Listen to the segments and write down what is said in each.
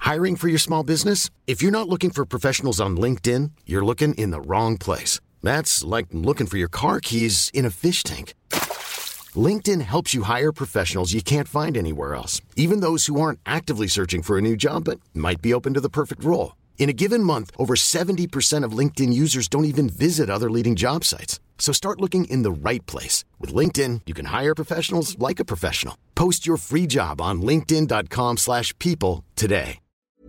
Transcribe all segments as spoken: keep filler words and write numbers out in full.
Hiring for your small business? If you're not looking for professionals on LinkedIn, you're looking in the wrong place. That's like looking for your car keys in a fish tank. LinkedIn helps you hire professionals you can't find anywhere else, even those who aren't actively searching for a new job but might be open to the perfect role. In a given month, over seventy percent of LinkedIn users don't even visit other leading job sites. So start looking in the right place. With LinkedIn, you can hire professionals like a professional. Post your free job on linkedin dot com slash people today.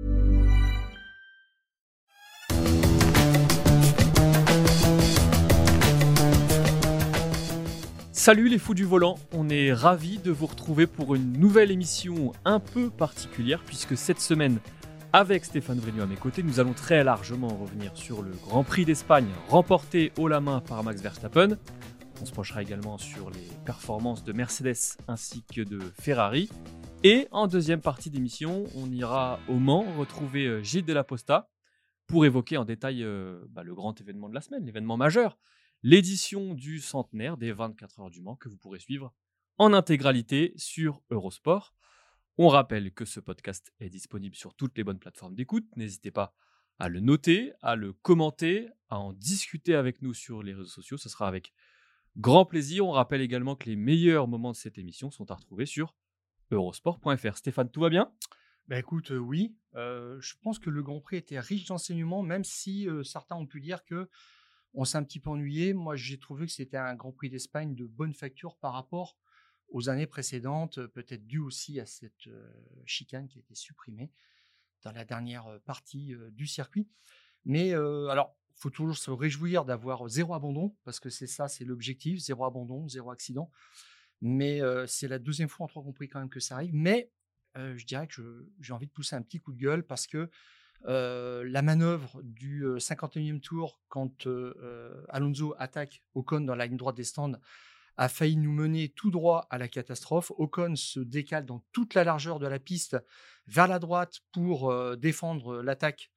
Salut les fous du volant, on est ravis de vous retrouver pour une nouvelle émission un peu particulière puisque cette semaine, avec Stéphane Vrignot à mes côtés, nous allons très largement revenir sur le Grand Prix d'Espagne remporté haut la main par Max Verstappen. On se penchera également sur les performances de Mercedes ainsi que de Ferrari. Et en deuxième partie d'émission, on ira au Mans retrouver Gilles Delaposta pour évoquer en détail euh, bah, le grand événement de la semaine, l'événement majeur, l'édition du centenaire des vingt-quatre heures du Mans que vous pourrez suivre en intégralité sur Eurosport. On rappelle que ce podcast est disponible sur toutes les bonnes plateformes d'écoute. N'hésitez pas à le noter, à le commenter, à en discuter avec nous sur les réseaux sociaux. Ce sera avec grand plaisir. On rappelle également que les meilleurs moments de cette émission sont à retrouver sur eurosport point f r. Stéphane, tout va bien ? Bah écoute, euh, oui. Euh, je pense que le Grand Prix était riche d'enseignements, même si euh, certains ont pu dire que on s'est un petit peu ennuyé. Moi, j'ai trouvé que c'était un Grand Prix d'Espagne de bonne facture par rapport aux années précédentes, peut-être dû aussi à cette euh, chicane qui a été supprimée dans la dernière partie euh, du circuit. Mais euh, alors, il faut toujours se réjouir d'avoir zéro abandon, parce que c'est ça, c'est l'objectif, zéro abandon, zéro accident. Mais euh, c'est la deuxième fois en trois Grands Prix quand même que ça arrive. Mais euh, je dirais que je, j'ai envie de pousser un petit coup de gueule, parce que euh, la manœuvre du euh, cinquante et unième tour, quand euh, Alonso attaque Ocon dans la ligne droite des stands, a failli nous mener tout droit à la catastrophe. Ocon se décale dans toute la largeur de la piste vers la droite pour euh, défendre l'attaque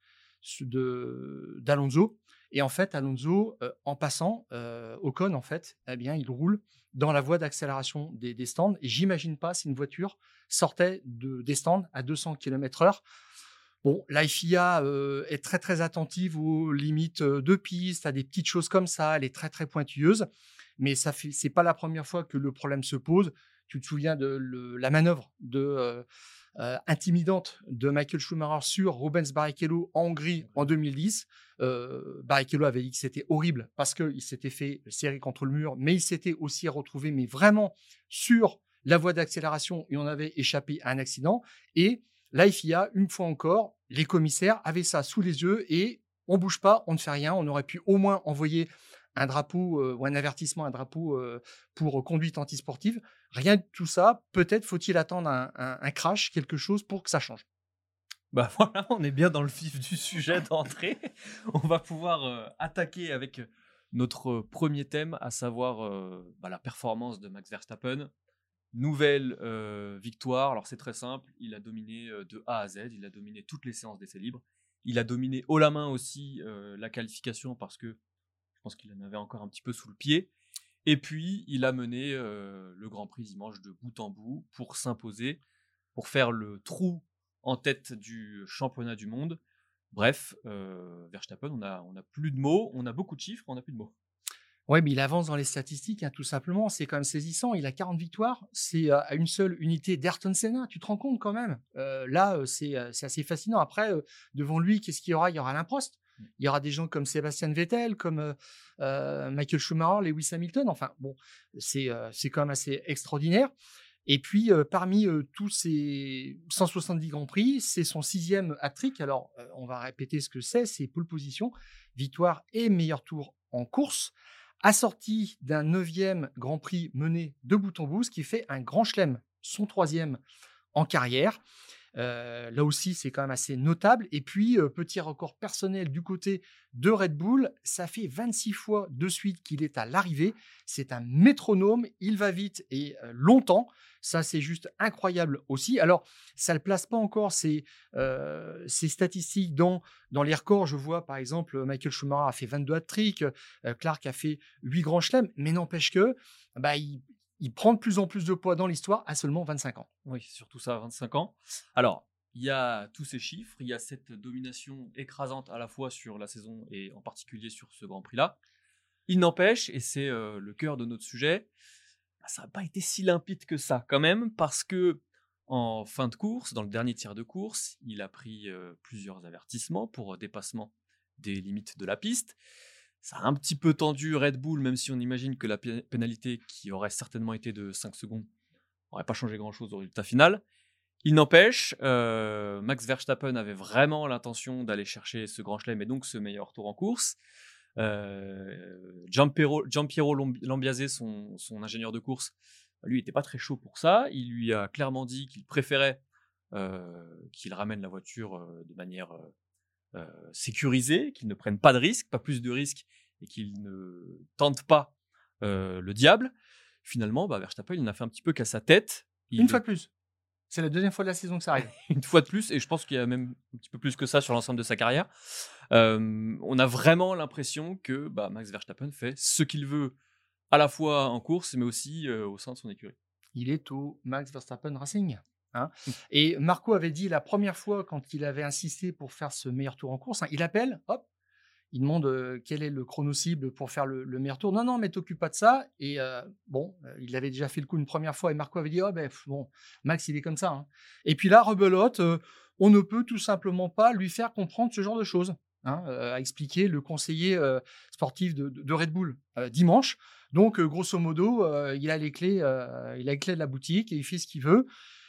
de, d'Alonso. Et en fait, Alonso, euh, en passant, euh, Ocon, en fait, eh bien, il roule dans la voie d'accélération des, des stands. Et j'imagine pas si une voiture sortait de, des stands à deux cents kilomètres heure. Bon, la F I A euh, est très, très attentive aux limites de piste, à des petites choses comme ça. Elle est très, très pointilleuse. Mais ça fait, c'est pas la première fois que le problème se pose. Tu te souviens de le, la manœuvre de, euh, euh, intimidante de Michael Schumacher sur Rubens Barrichello en Hongrie en deux mille dix. Euh, Barrichello avait dit que c'était horrible parce qu'il s'était fait serrer contre le mur, mais il s'était aussi retrouvé, mais vraiment sur la voie d'accélération, et on avait échappé à un accident. Et la F I A, une fois encore, les commissaires avaient ça sous les yeux et on bouge pas, on ne fait rien. On aurait pu au moins envoyer un drapeau euh, ou un avertissement, un drapeau euh, pour euh, conduite antisportive. Rien de tout ça. Peut-être faut-il attendre un, un, un crash, quelque chose pour que ça change. Bah voilà, on est bien dans le vif du sujet d'entrée. On va pouvoir euh, attaquer avec notre premier thème, à savoir euh, bah, la performance de Max Verstappen. Nouvelle euh, victoire. Alors c'est très simple, il a dominé euh, de A à Z, il a dominé toutes les séances d'essais libres. Il a dominé haut la main aussi euh, la qualification parce que je pense qu'il en avait encore un petit peu sous le pied. Et puis, il a mené euh, le Grand Prix dimanche de bout en bout pour s'imposer, pour faire le trou en tête du championnat du monde. Bref, euh, Verstappen, on a, on a plus de mots, on a beaucoup de chiffres, on n'a plus de mots. Oui, mais il avance dans les statistiques, hein, tout simplement. C'est quand même saisissant. Il a quarante victoires. C'est euh, à une seule unité d'Ayrton Senna. Tu te rends compte quand même. Euh, là, euh, c'est, euh, c'est assez fascinant. Après, euh, devant lui, qu'est-ce qu'il y aura ? Il y aura Alain Prost. Il y aura des gens comme Sébastien Vettel, comme euh, euh, Michael Schumacher, Lewis Hamilton. Enfin, bon, c'est, euh, c'est quand même assez extraordinaire. Et puis, euh, parmi euh, tous ces cent soixante-dix Grands Prix, c'est son sixième hat-trick. Alors, euh, on va répéter ce que c'est. C'est pole position, victoire et meilleur tour en course, assorti d'un neuvième Grand Prix mené de bout en bout, ce qui fait un grand chelem, son troisième en carrière. Euh, là aussi, c'est quand même assez notable. Et puis, euh, petit record personnel du côté de Red Bull, ça fait vingt-six fois de suite qu'il est à l'arrivée. C'est un métronome, il va vite et euh, longtemps. Ça, c'est juste incroyable aussi. Alors, ça ne le place pas encore, ces, euh, ces statistiques dans, dans les records. Je vois, par exemple, Michael Schumacher a fait vingt-deux hat-tricks, euh, Clark a fait huit grands chelems, mais n'empêche que bah, il, il prend de plus en plus de poids dans l'histoire à seulement vingt-cinq ans. Oui, surtout ça à vingt-cinq ans. Alors, il y a tous ces chiffres, il y a cette domination écrasante à la fois sur la saison et en particulier sur ce Grand Prix-là. Il n'empêche, et c'est euh, le cœur de notre sujet, bah, ça n'a pas été si limpide que ça quand même, parce que en fin de course, dans le dernier tiers de course, il a pris euh, plusieurs avertissements pour dépassement des limites de la piste. Ça a un petit peu tendu Red Bull, même si on imagine que la p- pénalité, qui aurait certainement été de cinq secondes, n'aurait pas changé grand-chose au résultat final. Il n'empêche, euh, Max Verstappen avait vraiment l'intention d'aller chercher ce grand chelem et donc ce meilleur tour en course. Euh, Giampiero, Giampiero Lambiase, son, son ingénieur de course, lui n'était pas très chaud pour ça. Il lui a clairement dit qu'il préférait euh, qu'il ramène la voiture euh, de manière euh, euh, sécurisée, qu'il ne prenne pas de risques, pas plus de risques, et qu'il ne tente pas euh, le diable. Finalement, bah, Verstappen, il en a fait un petit peu qu'à sa tête. Il... Une fois de plus. C'est la deuxième fois de la saison que ça arrive. Une fois de plus, et je pense qu'il y a même un petit peu plus que ça sur l'ensemble de sa carrière. Euh, on a vraiment l'impression que bah, Max Verstappen fait ce qu'il veut, à la fois en course, mais aussi euh, au sein de son écurie. Il est au Max Verstappen Racing. Hein. Et Marco avait dit la première fois, quand il avait insisté pour faire ce meilleur tour en course, hein, il appelle, hop, il demande euh, quel est le chrono cible pour faire le, le meilleur tour. Non, non, mais t'occupe pas de ça. Et euh, bon, euh, il avait déjà fait le coup une première fois et Marco avait dit, oh ben bon, Max, il est comme ça. Hein. Et puis là, rebelote, euh, on ne peut tout simplement pas lui faire comprendre ce genre de choses. Hein, euh, a expliqué le conseiller euh, sportif de, de, de Red Bull euh, dimanche. Donc, euh, grosso modo, euh, il a les clés, euh, il a les clés de la boutique et il fait ce qu'il veut,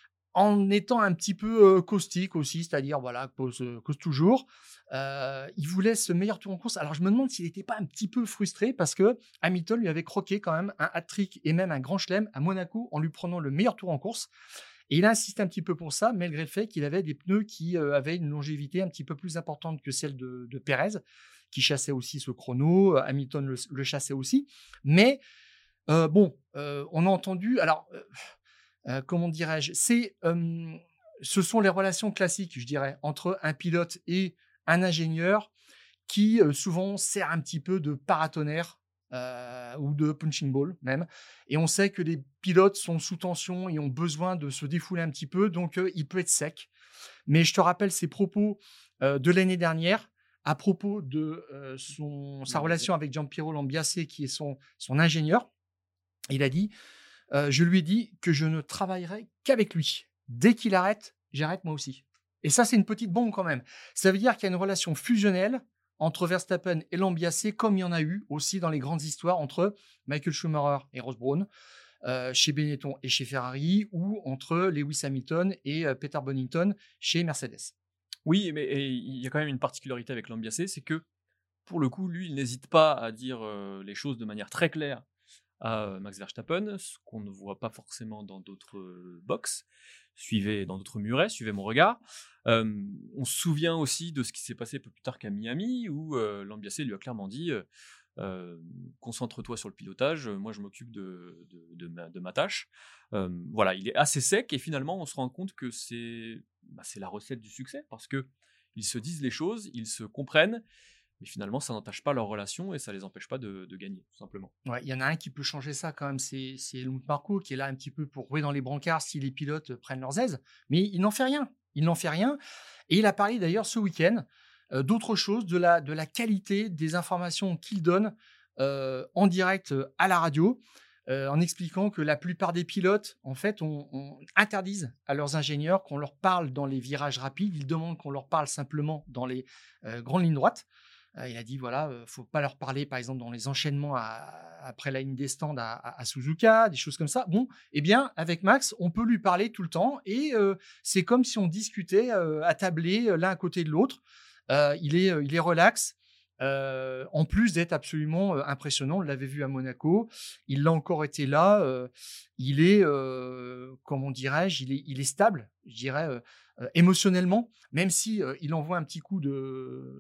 en étant un petit peu euh, caustique aussi, c'est-à-dire voilà, cause, cause toujours. Euh, il voulait ce meilleur tour en course. Alors je me demande s'il n'était pas un petit peu frustré parce que Hamilton lui avait croqué quand même un hat-trick et même un grand chelem à Monaco en lui prenant le meilleur tour en course. Et il a insisté un petit peu pour ça, malgré le fait qu'il avait des pneus qui euh, avaient une longévité un petit peu plus importante que celle de, de Pérez, qui chassait aussi ce chrono. Hamilton le, le chassait aussi. Mais euh, bon, euh, on a entendu... Alors, euh, euh, comment dirais-je c'est, euh, ce sont les relations classiques, je dirais, entre un pilote et un ingénieur qui euh, souvent sert un petit peu de paratonnerre euh, ou de punching ball même. Et on sait que les pilotes sont sous tension et ont besoin de se défouler un petit peu, donc euh, il peut être sec. Mais je te rappelle ses propos euh, de l'année dernière à propos de euh, son, sa relation avec Giampiero Lambiase, qui est son, son ingénieur. Il a dit euh, « Je lui ai dit que je ne travaillerai qu'avec lui. Dès qu'il arrête, j'arrête moi aussi. » Et ça, c'est une petite bombe quand même. Ça veut dire qu'il y a une relation fusionnelle entre Verstappen et Lambiase, comme il y en a eu aussi dans les grandes histoires entre Michael Schumacher et Ross Brawn, euh, chez Benetton et chez Ferrari, ou entre Lewis Hamilton et euh, Peter Bonington chez Mercedes. Oui, mais il y a quand même une particularité avec Lambiase, c'est que pour le coup, lui, il n'hésite pas à dire euh, les choses de manière très claire à Max Verstappen, ce qu'on ne voit pas forcément dans d'autres euh, box. Suivez dans d'autres murets, suivez mon regard. Euh, on se souvient aussi de ce qui s'est passé un peu plus tard qu'à Miami, où euh, Lambiase lui a clairement dit euh, euh, concentre-toi sur le pilotage, moi je m'occupe de, de, de, ma, de ma tâche. Euh, voilà, il est assez sec et finalement on se rend compte que c'est, bah, c'est la recette du succès, parce que ils se disent les choses, ils se comprennent. Mais finalement, ça n'entache pas leur relation et ça les empêche pas de, de gagner, tout simplement. Ouais, il y en a un qui peut changer ça quand même, c'est, c'est Helmut Marko, qui est là un petit peu pour rouer dans les brancards si les pilotes prennent leurs aises. Mais il n'en fait rien. Il n'en fait rien. Et il a parlé d'ailleurs ce week-end euh, d'autre chose, de la, de la qualité des informations qu'il donne euh, en direct euh, à la radio, euh, en expliquant que la plupart des pilotes, en fait, on, on interdisent à leurs ingénieurs qu'on leur parle dans les virages rapides. Ils demandent qu'on leur parle simplement dans les euh, grandes lignes droites. Euh, il a dit, voilà, euh, faut pas leur parler, par exemple, dans les enchaînements à, après la ligne des stands à, à, à Suzuka, des choses comme ça. Bon, eh bien, avec Max, on peut lui parler tout le temps et euh, c'est comme si on discutait euh, attablés euh, l'un à côté de l'autre. Euh, il est, euh, il est relax. Euh, en plus d'être absolument euh, impressionnant, on l'avait vu à Monaco, il l'a encore été là. Euh, il est, euh, comment dirais-je, il est, il est stable, je dirais, euh, euh, émotionnellement, même si euh, il envoie un petit coup de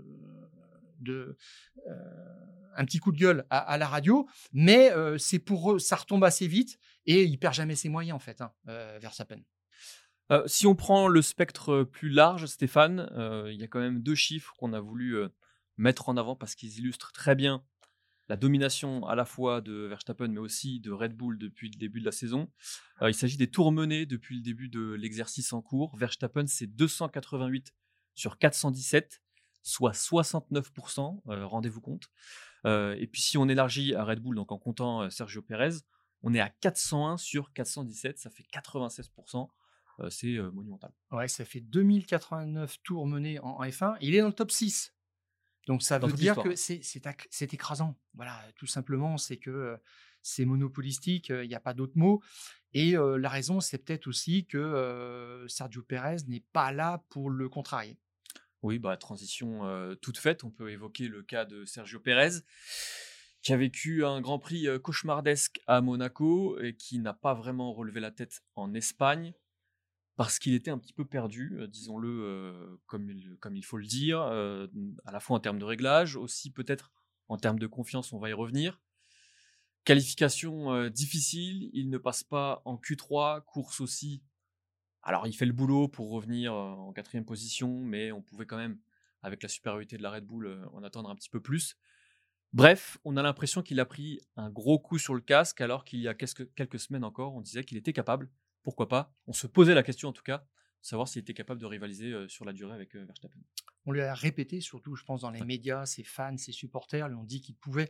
de euh, un petit coup de gueule à, à la radio, mais euh, c'est pour eux, ça retombe assez vite et il perd jamais ses moyens en fait, hein, euh, Verstappen. Euh, si on prend le spectre plus large, Stéphane, euh, il y a quand même deux chiffres qu'on a voulu euh, mettre en avant parce qu'ils illustrent très bien la domination à la fois de Verstappen, mais aussi de Red Bull depuis le début de la saison. Euh, il s'agit des tours menés depuis le début de l'exercice en cours. Verstappen, c'est deux cent quatre-vingt-huit sur quatre cent dix-sept, soit soixante-neuf pour cent, euh, rendez-vous compte. Euh, et puis si on élargit à Red Bull, donc en comptant euh, Sergio Pérez, on est à quatre cent un sur quatre cent dix-sept, ça fait quatre-vingt-seize pour cent. Euh, c'est euh, monumental. Ouais, ça fait deux mille quatre-vingt-neuf tours menés en, en F un. Il est dans le top six. Donc ça Dans veut toute dire l'histoire. que c'est, c'est, ac- c'est écrasant. Voilà, tout simplement, c'est que euh, c'est monopolistique, il n'y a pas d'autre mot. Et euh, la raison, c'est peut-être aussi que euh, Sergio Pérez n'est pas là pour le contrarier. Oui, bah, transition euh, toute faite. On peut évoquer le cas de Sergio Pérez, qui a vécu un Grand Prix euh, cauchemardesque à Monaco et qui n'a pas vraiment relevé la tête en Espagne parce qu'il était un petit peu perdu, euh, disons-le euh, comme, il, comme il faut le dire, euh, à la fois en termes de réglage, aussi peut-être en termes de confiance, on va y revenir. Qualification euh, difficile, il ne passe pas en Q trois, course aussi. Alors, il fait le boulot pour revenir euh, en quatrième position, mais on pouvait quand même, avec la supériorité de la Red Bull, euh, en attendre un petit peu plus. Bref, on a l'impression qu'il a pris un gros coup sur le casque, alors qu'il y a quelques, quelques semaines encore, on disait qu'il était capable. Pourquoi pas? On se posait la question en tout cas, de savoir s'il était capable de rivaliser euh, sur la durée avec euh, Verstappen. On lui a répété, surtout, je pense, dans les Ouais. médias, ses fans, ses supporters lui ont dit qu'il pouvait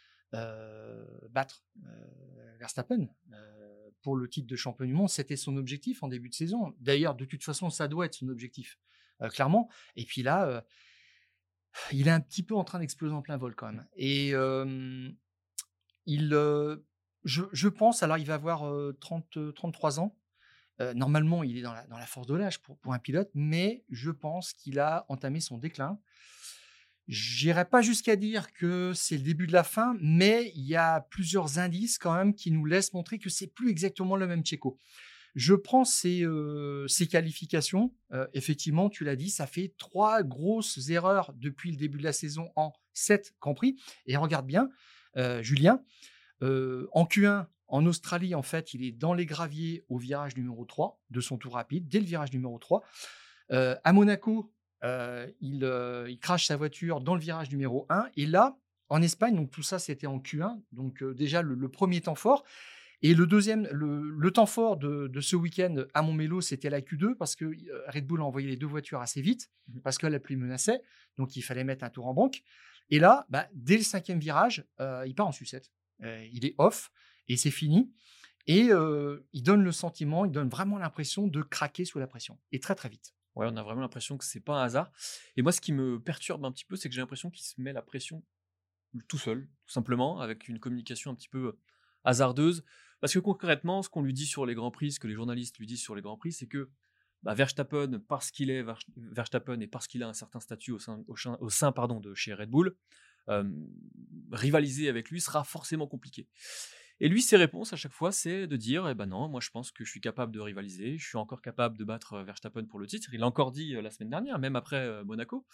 euh, battre euh, Verstappen euh, pour le titre de champion du monde. C'était son objectif en début de saison. D'ailleurs, de toute façon, ça doit être son objectif, euh, clairement. Et puis là, euh, il est un petit peu en train d'exploser en plein vol quand même. Et euh, il, euh, je, je pense, alors il va avoir euh, trente, trente-trois ans. Euh, normalement, il est dans la, dans la force de l'âge pour, pour un pilote, mais je pense qu'il a entamé son déclin. J'irai pas jusqu'à dire que c'est le début de la fin, mais il y a plusieurs indices quand même qui nous laissent montrer que c'est plus exactement le même Checo. Je prends ces, euh, ces qualifications. Euh, effectivement, tu l'as dit, ça fait trois grosses erreurs depuis le début de la saison en sept Grands Prix. Et regarde bien, euh, Julien, euh, en Q un, en Australie, en fait, il est dans les graviers au virage numéro trois de son tour rapide, dès le virage numéro trois. Euh, à Monaco, euh, il, euh, il crache sa voiture dans le virage numéro un. Et là, en Espagne, donc tout ça, c'était en Q un. Donc euh, déjà, le, le premier temps fort. Et le deuxième, le, le temps fort de, de ce week-end à Montmelo, c'était la Q deux parce que euh, Red Bull a envoyé les deux voitures assez vite parce que la pluie menaçait. Donc, il fallait mettre un tour en banque. Et là, bah, dès le cinquième virage, euh, il part en sucette. Euh, il est off et c'est fini. Et euh, il donne le sentiment, il donne vraiment l'impression de craquer sous la pression. Et très, très vite. Ouais, on a vraiment l'impression que c'est pas un hasard. Et moi, ce qui me perturbe un petit peu, c'est que j'ai l'impression qu'il se met la pression tout seul, tout simplement, avec une communication un petit peu hasardeuse. Parce que concrètement, ce qu'on lui dit sur les Grands Prix, ce que les journalistes lui disent sur les Grands Prix, c'est que bah, Verstappen, parce qu'il est Ver- Verstappen et parce qu'il a un certain statut au sein, au sein, au sein, pardon, de chez Red Bull, euh, rivaliser avec lui sera forcément compliqué. Et lui, ses réponses à chaque fois, c'est de dire eh ben non, moi je pense que je suis capable de rivaliser, je suis encore capable de battre euh, Verstappen pour le titre. Il l'a encore dit euh, la semaine dernière, même après euh, Monaco.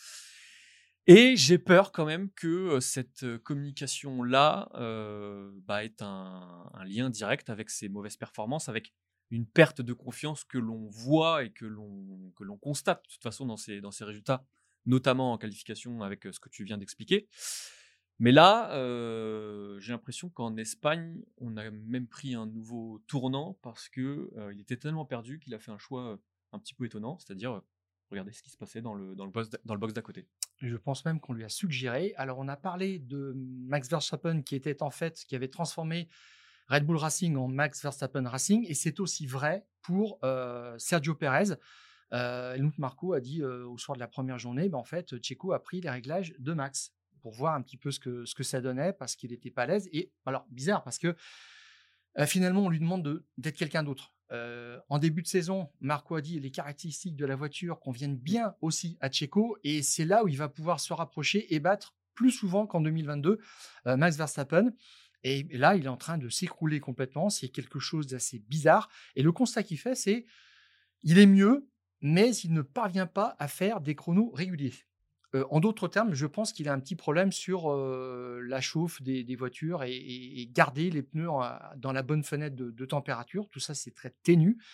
Et j'ai peur quand même que euh, cette euh, communication-là euh, bah, ait un, un lien direct avec ses mauvaises performances, avec une perte de confiance que l'on voit et que l'on, que l'on constate de toute façon dans ses, dans ses résultats, notamment en qualification avec euh, ce que tu viens d'expliquer. Mais là, euh, j'ai l'impression qu'en Espagne, on a même pris un nouveau tournant parce que euh, il était tellement perdu qu'il a fait un choix euh, un petit peu étonnant, c'est-à-dire euh, regardez ce qui se passait dans le, dans le box d'à- dans le box d'à côté. Je pense même qu'on lui a suggéré. Alors, on a parlé de Max Verstappen qui était en fait, qui avait transformé Red Bull Racing en Max Verstappen Racing. Et c'est aussi vrai pour euh, Sergio Pérez. Euh, Helmut Marko a dit euh, au soir de la première journée, ben, en fait, Checo a pris les réglages de Max pour voir un petit peu ce que, ce que ça donnait parce qu'il n'était pas à l'aise. Et alors, bizarre parce que euh, finalement, on lui demande de, d'être quelqu'un d'autre. Euh, en début de saison, Marco a dit les caractéristiques de la voiture conviennent bien aussi à Checo et c'est là où il va pouvoir se rapprocher et battre plus souvent qu'en deux mille vingt-deux euh, Max Verstappen. Et là, il est en train de s'écrouler complètement. C'est quelque chose d'assez bizarre. Et le constat qu'il fait, c'est il est mieux, mais il ne parvient pas à faire des chronos réguliers. Euh, en d'autres termes, je pense qu'il a un petit problème sur euh, la chauffe des, des voitures et, et- et garder les pneus en- dans la bonne fenêtre de, de température. Tout ça, c'est très ténu.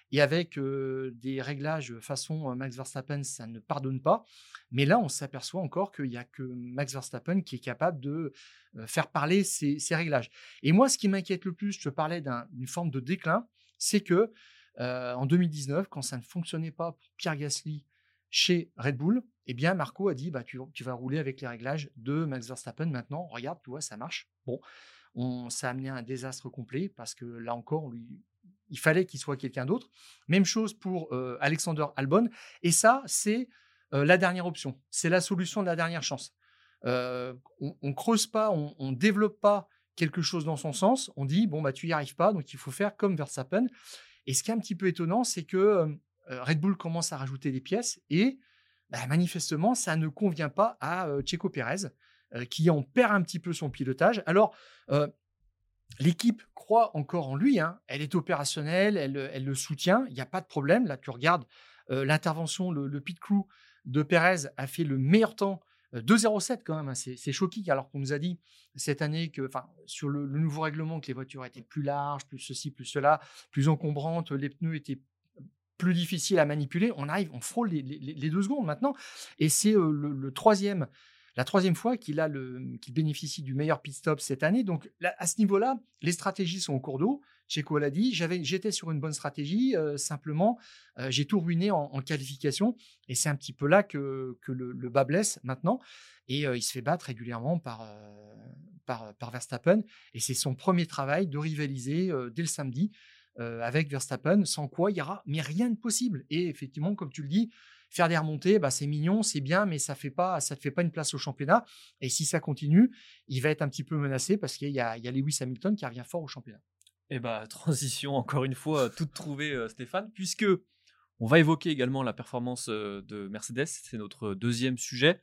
et avec euh, des réglages façon euh, Max Verstappen, ça ne pardonne pas. Mais là, on s'aperçoit encore qu'il n'y a que Max Verstappen qui est capable de euh, faire parler ces, ces réglages. Et moi, ce qui m'inquiète le plus, je te parlais d'un- d'une forme de déclin, c'est que euh, en deux mille dix-neuf, quand ça ne fonctionnait pas pour Pierre Gasly chez Red Bull, eh bien Marco a dit bah, tu, tu vas rouler avec les réglages de Max Verstappen maintenant. Regarde, tu vois, ça marche. Bon, on, ça a amené à un désastre complet parce que là encore, on lui, il fallait qu'il soit quelqu'un d'autre. Même chose pour euh, Alexander Albon. Et ça, c'est euh, la dernière option. C'est la solution de la dernière chance. Euh, on ne creuse pas, on ne développe pas quelque chose dans son sens. On dit, bon, bah, tu n'y arrives pas, donc il faut faire comme Verstappen. Et ce qui est un petit peu étonnant, c'est que euh, Red Bull commence à rajouter des pièces et bah, manifestement, ça ne convient pas à euh, Checo Pérez, euh, qui en perd un petit peu son pilotage. Alors, euh, l'équipe croit encore en lui, hein. Elle est opérationnelle, elle, elle le soutient, il n'y a pas de problème. Là, tu regardes euh, l'intervention, le, le pit crew de Pérez a fait le meilleur temps, euh, deux zéro sept quand même, hein. c'est, c'est choquant, alors qu'on nous a dit cette année que, enfin, sur le, le nouveau règlement, que les voitures étaient plus larges, plus ceci, plus cela, plus encombrantes, les pneus étaient plus difficiles à manipuler. On arrive, on frôle les, les- les deux secondes maintenant, et c'est euh, le, le troisième la troisième fois qu'il, a le, qu'il bénéficie du meilleur pit stop cette année. Donc, là, à ce niveau-là, les stratégies sont au cours d'eau. Checo l'a dit, j'avais, j'étais sur une bonne stratégie. Euh, simplement, euh, j'ai tout ruiné en, en qualification. Et c'est un petit peu là que, que le, le bas blesse maintenant. Et euh, il se fait battre régulièrement par, euh, par, par Verstappen. Et c'est son premier travail de rivaliser euh, dès le samedi euh, avec Verstappen, sans quoi il n'y aura mais rien de possible. Et effectivement, comme tu le dis, faire des remontées, bah, c'est mignon, c'est bien, mais ça fait pas, ça te fait pas une place au championnat. Et si ça continue, il va être un petit peu menacé parce qu'il y a, il y a Lewis Hamilton qui revient fort au championnat. Et bah, transition encore une fois toute trouvée, euh, Stéphane, puisque on va évoquer également la performance euh, de Mercedes, c'est notre deuxième sujet,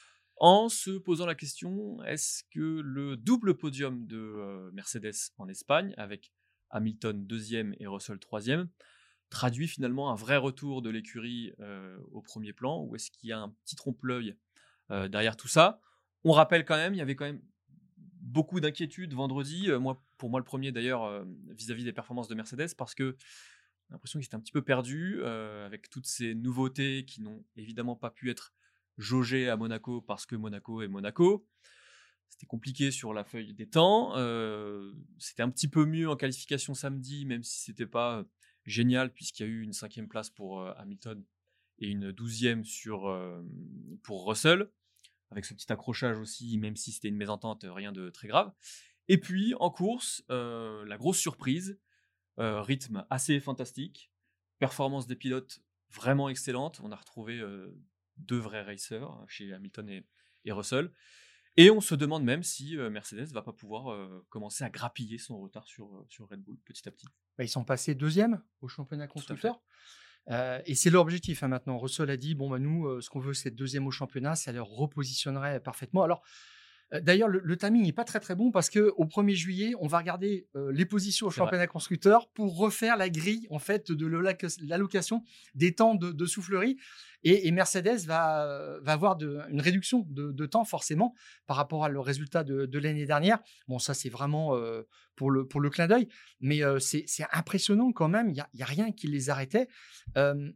en se posant la question, est-ce que le double podium de euh, Mercedes en Espagne, avec Hamilton deuxième et Russell troisième, traduit finalement un vrai retour de l'écurie euh, au premier plan, ou est-ce qu'il y a un petit trompe-l'œil euh, derrière tout ça? On rappelle quand même, il y avait quand même beaucoup d'inquiétudes vendredi, euh, moi, pour moi le premier d'ailleurs, euh, vis-à-vis des performances de Mercedes, parce que j'ai l'impression qu'ils étaient un petit peu perdus, euh, avec toutes ces nouveautés qui n'ont évidemment pas pu être jaugées à Monaco, parce que Monaco est Monaco. C'était compliqué sur la feuille des temps, euh, c'était un petit peu mieux en qualification samedi, même si c'était pas génial, puisqu'il y a eu une cinquième place pour euh, Hamilton et une douzième sur, euh, pour Russell, avec ce petit accrochage aussi, même si c'était une mésentente, rien de très grave. Et puis, en course, euh, la grosse surprise, euh, rythme assez fantastique, performance des pilotes vraiment excellente. On a retrouvé euh, deux vrais racers chez Hamilton et, et Russell. Et on se demande même si euh, Mercedes va pas pouvoir euh, commencer à grappiller son retard sur, euh, sur Red Bull petit à petit. Bah, ils sont passés deuxième au championnat constructeur. Euh, et c'est leur objectif hein, maintenant. Russell a dit bon, bah, nous, euh, ce qu'on veut, c'est être deuxième au championnat. Ça leur repositionnerait parfaitement. Alors, euh, d'ailleurs, le, le timing n'est pas très très bon parce qu'au premier juillet, on va regarder euh, les positions au C'est championnat constructeur pour refaire la grille en fait, de l'allocation des temps de, de soufflerie. Et, et Mercedes va, va avoir de, une réduction de, de temps forcément par rapport à le résultat de, de l'année dernière. Bon, ça, c'est vraiment euh, pour, le, pour le clin d'œil. Mais euh, c'est, c'est impressionnant quand même. Il n'y a, y a rien qui les arrêtait. Euh,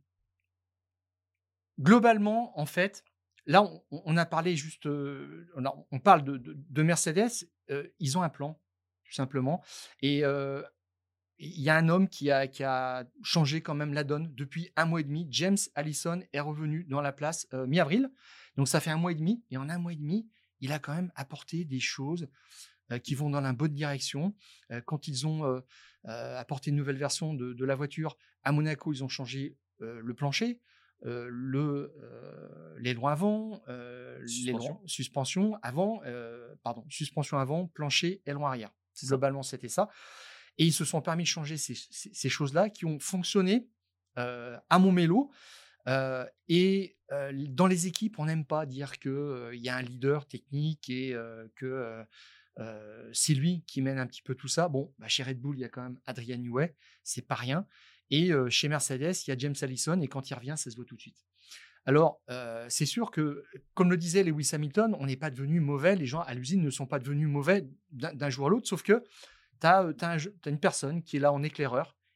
globalement, en fait, là, on, on a parlé juste, euh, on, a- on parle de, de- de Mercedes, euh, ils ont un plan, tout simplement. Et euh, il y a un homme qui a, qui a changé quand même la donne depuis un mois et demi. James Allison est revenu dans la place euh, mi-avril. Donc ça fait un mois et demi. Et en un mois et demi, il a quand même apporté des choses euh, qui vont dans la bonne direction. Euh, quand ils ont euh, euh, apporté une nouvelle version de, de la voiture à Monaco, ils ont changé euh, le plancher. Euh, le, euh, l'aileron avant, euh, Suspension. l'aileron- suspension avant, euh, pardon, suspension avant, plancher, aileron arrière. C'est ça. Globalement, c'était ça. Et ils se sont permis de changer ces, ces- ces choses-là qui ont fonctionné euh, à Montmélo. Euh, et euh, dans les équipes, on n'aime pas dire qu'il euh, y a un leader technique et euh, que euh, euh, c'est lui qui mène un petit peu tout ça. Bon, bah, chez Red Bull, il y a quand même Adrian Newey, c'est pas rien. Et euh, chez Mercedes, il y a James Allison, et quand il revient, ça se voit tout de suite. Alors, euh, c'est sûr que, comme le disait Lewis Hamilton, on n'est pas devenu mauvais, les gens à l'usine ne sont pas devenus mauvais d'un, d'un jour à l'autre, sauf que tu as une personne qui est là en éclaireur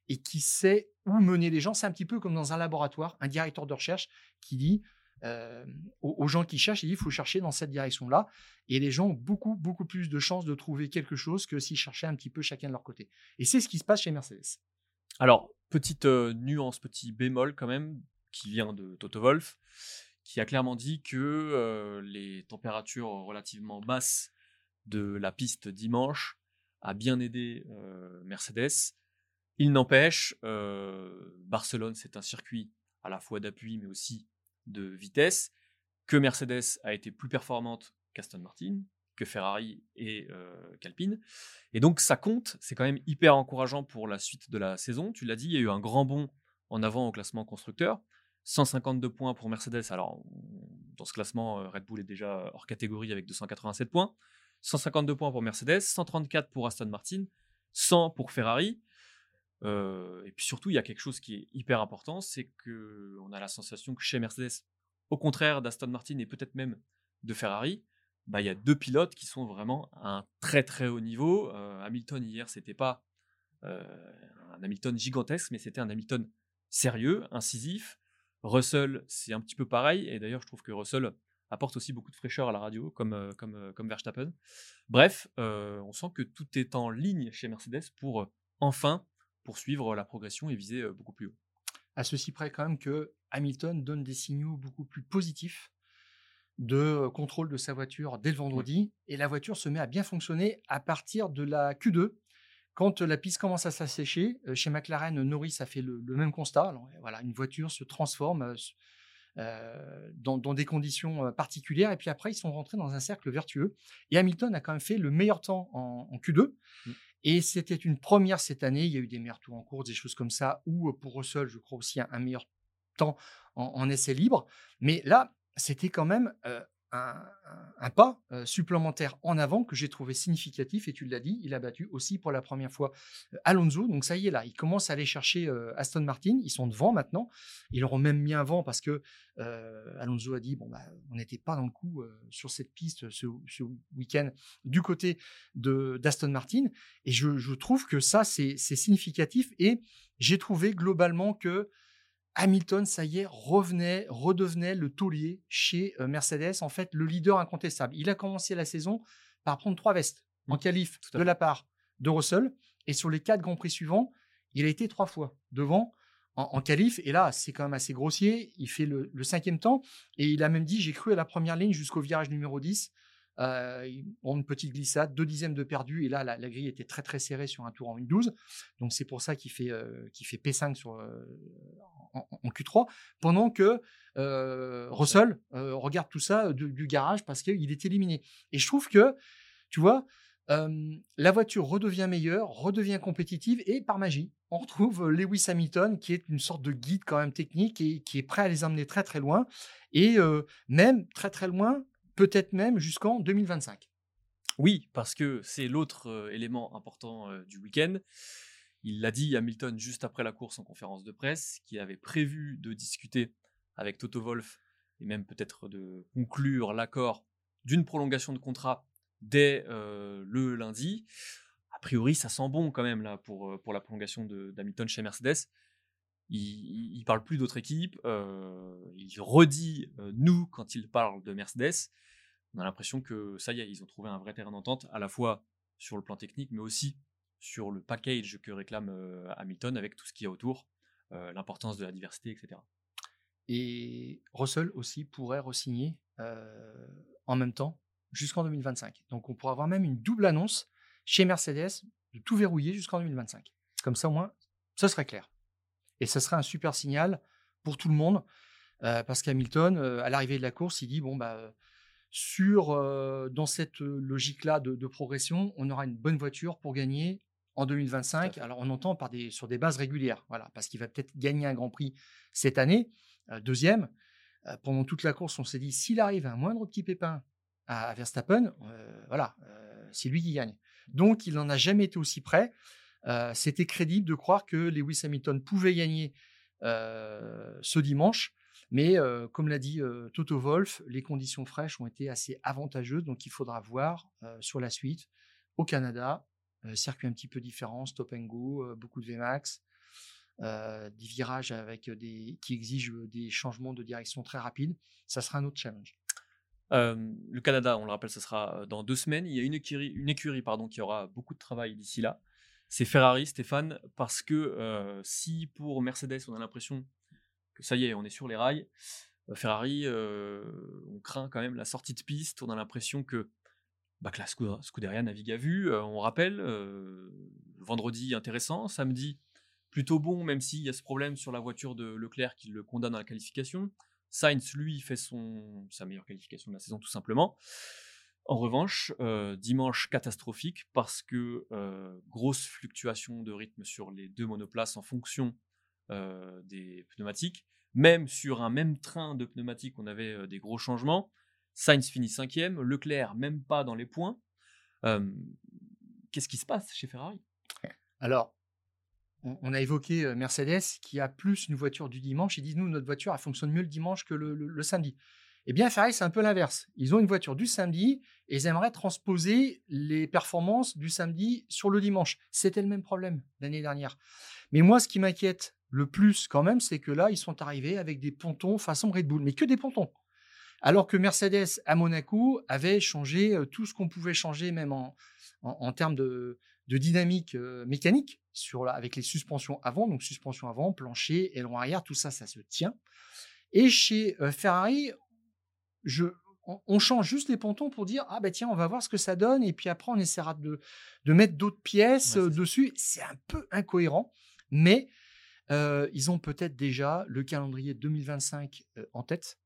et qui sait où mener les gens. C'est un petit peu comme dans un laboratoire, un directeur de recherche qui dit euh, aux, aux gens qui cherchent, il dit il faut chercher dans cette direction-là. Et les gens ont beaucoup, beaucoup plus de chances de trouver quelque chose que s'ils cherchaient un petit peu chacun de leur côté. Et c'est ce qui se passe chez Mercedes. Alors, petite euh, nuance, petit bémol quand même, qui vient de Toto Wolff, qui a clairement dit que euh, les températures relativement basses de la piste dimanche a bien aidé euh, Mercedes. Il n'empêche, euh, Barcelone, c'est un circuit à la fois d'appui, mais aussi de vitesse, que Mercedes a été plus performante qu'Aston Martin, que Ferrari et euh, qu'Alpine. Et donc, ça compte. C'est quand même hyper encourageant pour la suite de la saison. Tu l'as dit, il y a eu un grand bond en avant au classement constructeur. cent cinquante-deux points pour Mercedes. Alors, dans ce classement, Red Bull est déjà hors catégorie avec deux cent quatre-vingt-sept points. cent cinquante-deux points pour Mercedes, cent trente-quatre pour Aston Martin, cent pour Ferrari. Euh, et puis surtout, il y a quelque chose qui est hyper important, c'est qu'on a la sensation que chez Mercedes, au contraire d'Aston Martin et peut-être même de Ferrari, bah, il y a deux pilotes qui sont vraiment à un très très haut niveau. Euh, Hamilton hier, c'était pas euh, un Hamilton gigantesque, mais c'était un Hamilton sérieux, incisif. Russell, c'est un petit peu pareil, et d'ailleurs je trouve que Russell apporte aussi beaucoup de fraîcheur à la radio, comme, euh, comme, euh, comme Verstappen. Bref, euh, on sent que tout est en ligne chez Mercedes pour euh, enfin poursuivre la progression et viser euh, beaucoup plus haut. À ceci près quand même que Hamilton donne des signaux beaucoup plus positifs de contrôle de sa voiture dès le vendredi, mmh. et la voiture se met à bien fonctionner à partir de la Q deux. Quand la piste commence à s'assécher, chez McLaren, Norris a fait le, le même constat. Alors, voilà, une voiture se transforme euh, dans, dans des conditions particulières, et puis après, ils sont rentrés dans un cercle vertueux. Et Hamilton a quand même fait le meilleur temps en, en Q deux. Mmh. Et c'était une première cette année. Il y a eu des meilleurs tours en course, des choses comme ça, ou pour Russell, je crois aussi un, un meilleur temps en, en essai libre. Mais là, c'était quand même euh, un, un, un pas euh, supplémentaire en avant que j'ai trouvé significatif. Et tu l'as dit, il a battu aussi pour la première fois euh, Alonso. Donc ça y est, là, il commence à aller chercher euh, Aston Martin. Ils sont devant maintenant. Ils leur ont même mis un vent parce que euh, Alonso a dit bon, bah, on n'était pas dans le coup euh, sur cette piste ce, ce week-end du côté de, d'Aston Martin. Et je, je trouve que ça, c'est, c'est significatif. Et j'ai trouvé globalement que Hamilton, ça y est, revenait, redevenait le taulier chez euh, Mercedes, en fait, le leader incontestable. Il a commencé la saison par prendre trois vestes mmh, en qualif de la part de Russell, et sur les quatre Grands Prix suivants, il a été trois fois devant en, en qualif, et là, c'est quand même assez grossier. Il fait le, le cinquième temps, et il a même dit, j'ai cru à la première ligne jusqu'au virage numéro dix, Euh, une petite glissade, deux dixièmes de perdu, et là la, la grille était très très serrée sur un tour en une douze, donc c'est pour ça qu'il fait, euh, qu'il fait P cinq sur, euh, en, en Q trois, pendant que euh, Russell euh, regarde tout ça du, du garage parce qu'il est éliminé. Et je trouve que, tu vois, euh, la voiture redevient meilleure, redevient compétitive, et par magie, on retrouve Lewis Hamilton qui est une sorte de guide quand même technique et qui est prêt à les emmener très très loin, et euh, même très très loin, peut-être même jusqu'en deux mille vingt-cinq. Oui, parce que c'est l'autre euh, élément important euh, du week-end. Il l'a dit, Hamilton, juste après la course en conférence de presse, qu'il avait prévu de discuter avec Toto Wolff et même peut-être de conclure l'accord d'une prolongation de contrat dès euh, le lundi. A priori, ça sent bon quand même là pour, pour la prolongation de, d'Hamilton chez Mercedes. Il ne parle plus d'autres équipes, euh, il redit euh, nous quand il parle de Mercedes. On a l'impression que ça y est, ils ont trouvé un vrai terrain d'entente, à la fois sur le plan technique, mais aussi sur le package que réclame euh, Hamilton avec tout ce qu'il y a autour, euh, l'importance de la diversité, et cetera. Et Russell aussi pourrait re-signer euh, en même temps jusqu'en deux mille vingt-cinq. Donc on pourrait avoir même une double annonce chez Mercedes de tout verrouiller jusqu'en deux mille vingt-cinq. Comme ça au moins, ce serait clair. Et ce serait un super signal pour tout le monde, euh, parce qu'Hamilton, euh, à l'arrivée de la course, il dit bon bah sur euh, dans cette logique-là de, de progression, on aura une bonne voiture pour gagner en deux mille vingt-cinq. Alors on entend par des, sur des bases régulières, voilà, parce qu'il va peut-être gagner un Grand Prix cette année. Euh, deuxième, euh, pendant toute la course, on s'est dit s'il arrive un moindre petit pépin à, à Verstappen, euh, voilà, euh, c'est lui qui gagne. Donc il n'en a jamais été aussi près. Euh, c'était crédible de croire que Lewis Hamilton pouvait gagner euh, ce dimanche, mais euh, comme l'a dit euh, Toto Wolff, les conditions fraîches ont été assez avantageuses, donc il faudra voir euh, sur la suite. Au Canada, euh, circuit un petit peu différent, stop and go, euh, beaucoup de V MAX, euh, des virages avec des, qui exigent des changements de direction très rapides, ça sera un autre challenge. Euh, le Canada, on le rappelle, ça sera dans deux semaines. Il y a une écurie, une écurie pardon, qui aura beaucoup de travail d'ici là. C'est Ferrari, Stéphane, parce que euh, si pour Mercedes, on a l'impression que ça y est, on est sur les rails, euh, Ferrari, euh, on craint quand même la sortie de piste. On a l'impression que, bah, que la Scu- Scuderia navigue à vue. Euh, on rappelle, euh, vendredi intéressant, samedi plutôt bon, même s'il y a ce problème sur la voiture de Leclerc qui le condamne à la qualification. Sainz, lui, fait son, sa meilleure qualification de la saison, tout simplement. En revanche, euh, dimanche catastrophique parce que euh, grosse fluctuation de rythme sur les deux monoplaces en fonction euh, des pneumatiques. Même sur un même train de pneumatiques, on avait euh, des gros changements. Sainz finit cinquième, Leclerc même pas dans les points. Euh, qu'est-ce qui se passe chez Ferrari ? Alors, on, on a évoqué euh, Mercedes qui a plus une voiture du dimanche. Ils disent, nous, notre voiture, elle fonctionne mieux le dimanche que le, le- le samedi. Eh bien, Ferrari, c'est un peu l'inverse. Ils ont une voiture du samedi et ils aimeraient transposer les performances du samedi sur le dimanche. C'était le même problème l'année dernière. Mais moi, ce qui m'inquiète le plus quand même, c'est que là, ils sont arrivés avec des pontons façon Red Bull, mais que des pontons. Alors que Mercedes, à Monaco, avait changé euh, tout ce qu'on pouvait changer, même en, en, en termes de, de dynamique euh, mécanique, sur la- avec les suspensions avant, donc suspension avant, plancher, aileron arrière, tout ça, ça se tient. Et chez euh, Ferrari, je, on, on change juste les pontons pour dire, ah ben tiens, on va voir ce que ça donne, et puis après, on essaiera de, de mettre d'autres pièces Ouais, euh, c'est ça. dessus. C'est un peu incohérent, mais euh, ils ont peut-être déjà le calendrier deux mille vingt-cinq euh, en tête,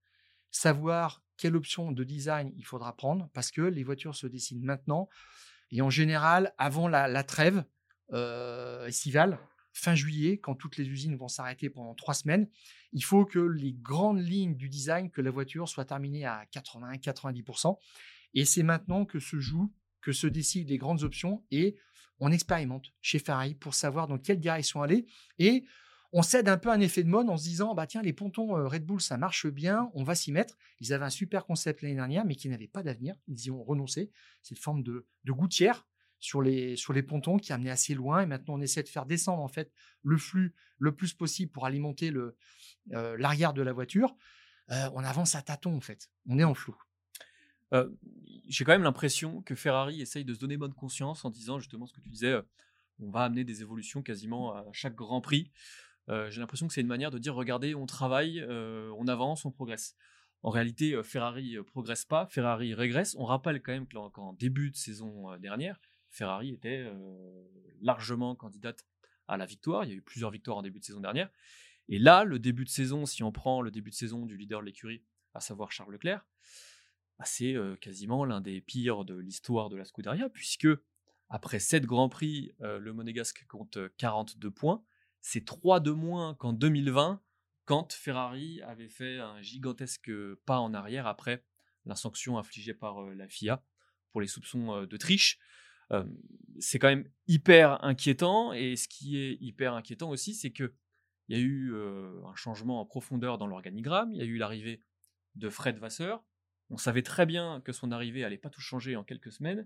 savoir quelle option de design il faudra prendre, parce que les voitures se dessinent maintenant, et en général, avant la, la trêve euh, estivale, fin juillet, quand toutes les usines vont s'arrêter pendant trois semaines, il faut que les grandes lignes du design, que la voiture soit terminée à quatre-vingts à quatre-vingt-dix pour cent. Et c'est maintenant que se jouent, que se décident les grandes options, et on expérimente chez Ferrari pour savoir dans quelle direction aller. Et on cède un peu un effet de mode en se disant, bah tiens, les pontons euh, Red Bull, ça marche bien, on va s'y mettre. Ils avaient un super concept l'année dernière, mais qui n'avait pas d'avenir. Ils y ont renoncé. Cette forme de, de gouttière sur les, sur les pontons qui amenait assez loin. Et maintenant, on essaie de faire descendre en fait le flux le plus possible pour alimenter le, euh, l'arrière de la voiture. Euh, on avance à tâtons en fait. On est en flou. Euh, j'ai quand même l'impression que Ferrari essaye de se donner bonne conscience en disant justement ce que tu disais, euh, on va amener des évolutions quasiment à chaque Grand Prix. Euh, j'ai l'impression que c'est une manière de dire, regardez, on travaille, euh, on avance, on progresse. En réalité, euh, Ferrari ne progresse pas, Ferrari régresse. On rappelle quand même que l'en- qu'en début de saison euh, dernière, Ferrari était euh, largement candidate à la victoire. Il y a eu plusieurs victoires en début de saison dernière. Et là, le début de saison, si on prend le début de saison du leader de l'écurie, à savoir Charles Leclerc, bah, c'est euh, quasiment l'un des pires de l'histoire de la Scuderia, puisque après sept Grands Prix, euh, le Monégasque compte euh, quarante-deux points. C'est trois de moins qu'en deux mille vingt, quand Ferrari avait fait un gigantesque pas en arrière après la sanction infligée par euh, la F I A pour les soupçons euh, de triche. Euh, c'est quand même hyper inquiétant, et ce qui est hyper inquiétant aussi, c'est qu'il y a eu euh, un changement en profondeur dans l'organigramme. Il y a eu l'arrivée de Fred Vasseur. On savait très bien que son arrivée allait pas tout changer en quelques semaines.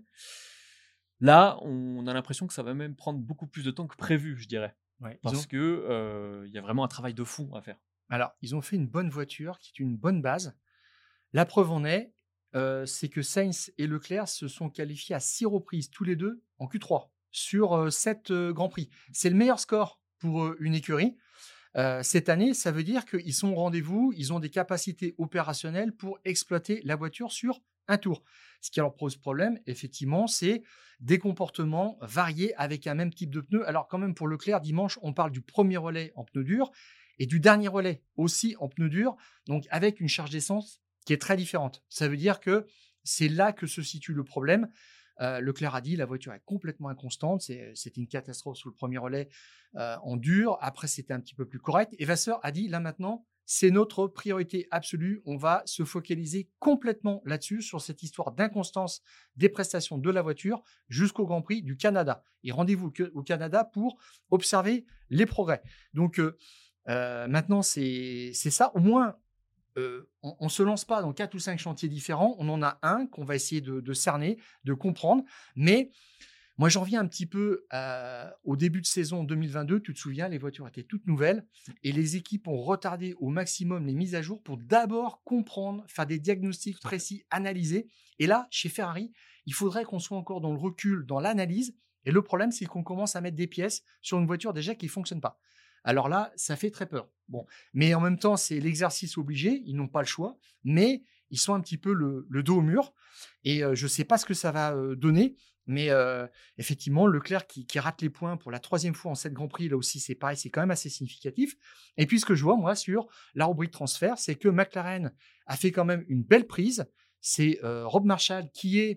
Là, on a l'impression que ça va même prendre beaucoup plus de temps que prévu, je dirais. Ouais, ils Parce ont- que euh, il y a vraiment un travail de fond à faire. Alors, ils ont fait une bonne voiture qui est une bonne base. La preuve en est, euh, c'est que Sainz et Leclerc se sont qualifiés à six reprises tous les deux en Q trois sur euh, sept euh, Grands Prix. C'est le meilleur score pour euh, une écurie. Euh, cette année, ça veut dire qu'ils sont au rendez-vous, ils ont des capacités opérationnelles pour exploiter la voiture sur un tour. Ce qui leur pose problème, effectivement, c'est des comportements variés avec un même type de pneu. Alors quand même, pour Leclerc, dimanche, on parle du premier relais en pneu dur et du dernier relais aussi en pneu dur, donc avec une charge d'essence qui est très différente. Ça veut dire que c'est là que se situe le problème. Euh, Leclerc a dit la voiture est complètement inconstante, c'est, c'était une catastrophe sous le premier relais euh, en dur, après c'était un petit peu plus correct. Et Vasseur a dit là maintenant, c'est notre priorité absolue, on va se focaliser complètement là-dessus, sur cette histoire d'inconstance des prestations de la voiture jusqu'au Grand Prix du Canada. Et rendez-vous que- au Canada pour observer les progrès. Donc euh, euh, maintenant c'est, c'est ça, au moins. Euh, on ne se lance pas dans quatre ou cinq chantiers différents, on en a un qu'on va essayer de, de cerner, de comprendre, mais Moi, j'en reviens un petit peu euh, au début de saison deux mille vingt-deux. Tu te souviens, les voitures étaient toutes nouvelles et les équipes ont retardé au maximum les mises à jour pour d'abord comprendre, faire des diagnostics précis, analyser. Et là, chez Ferrari, il faudrait qu'on soit encore dans le recul, dans l'analyse. Et le problème, c'est qu'on commence à mettre des pièces sur une voiture déjà qui ne fonctionne pas. Alors là, ça fait très peur. Bon, mais en même temps, c'est l'exercice obligé. Ils n'ont pas le choix, mais ils sont un petit peu le, le dos au mur. Et euh, je ne sais pas ce que ça va euh, donner. Mais euh, effectivement, Leclerc qui, qui rate les points pour la troisième fois en sept Grands Prix, là aussi, c'est pareil, c'est quand même assez significatif. Et puis, ce que je vois, moi, sur la rubrique transfert, c'est que McLaren a fait quand même une belle prise. C'est euh, Rob Marshall qui est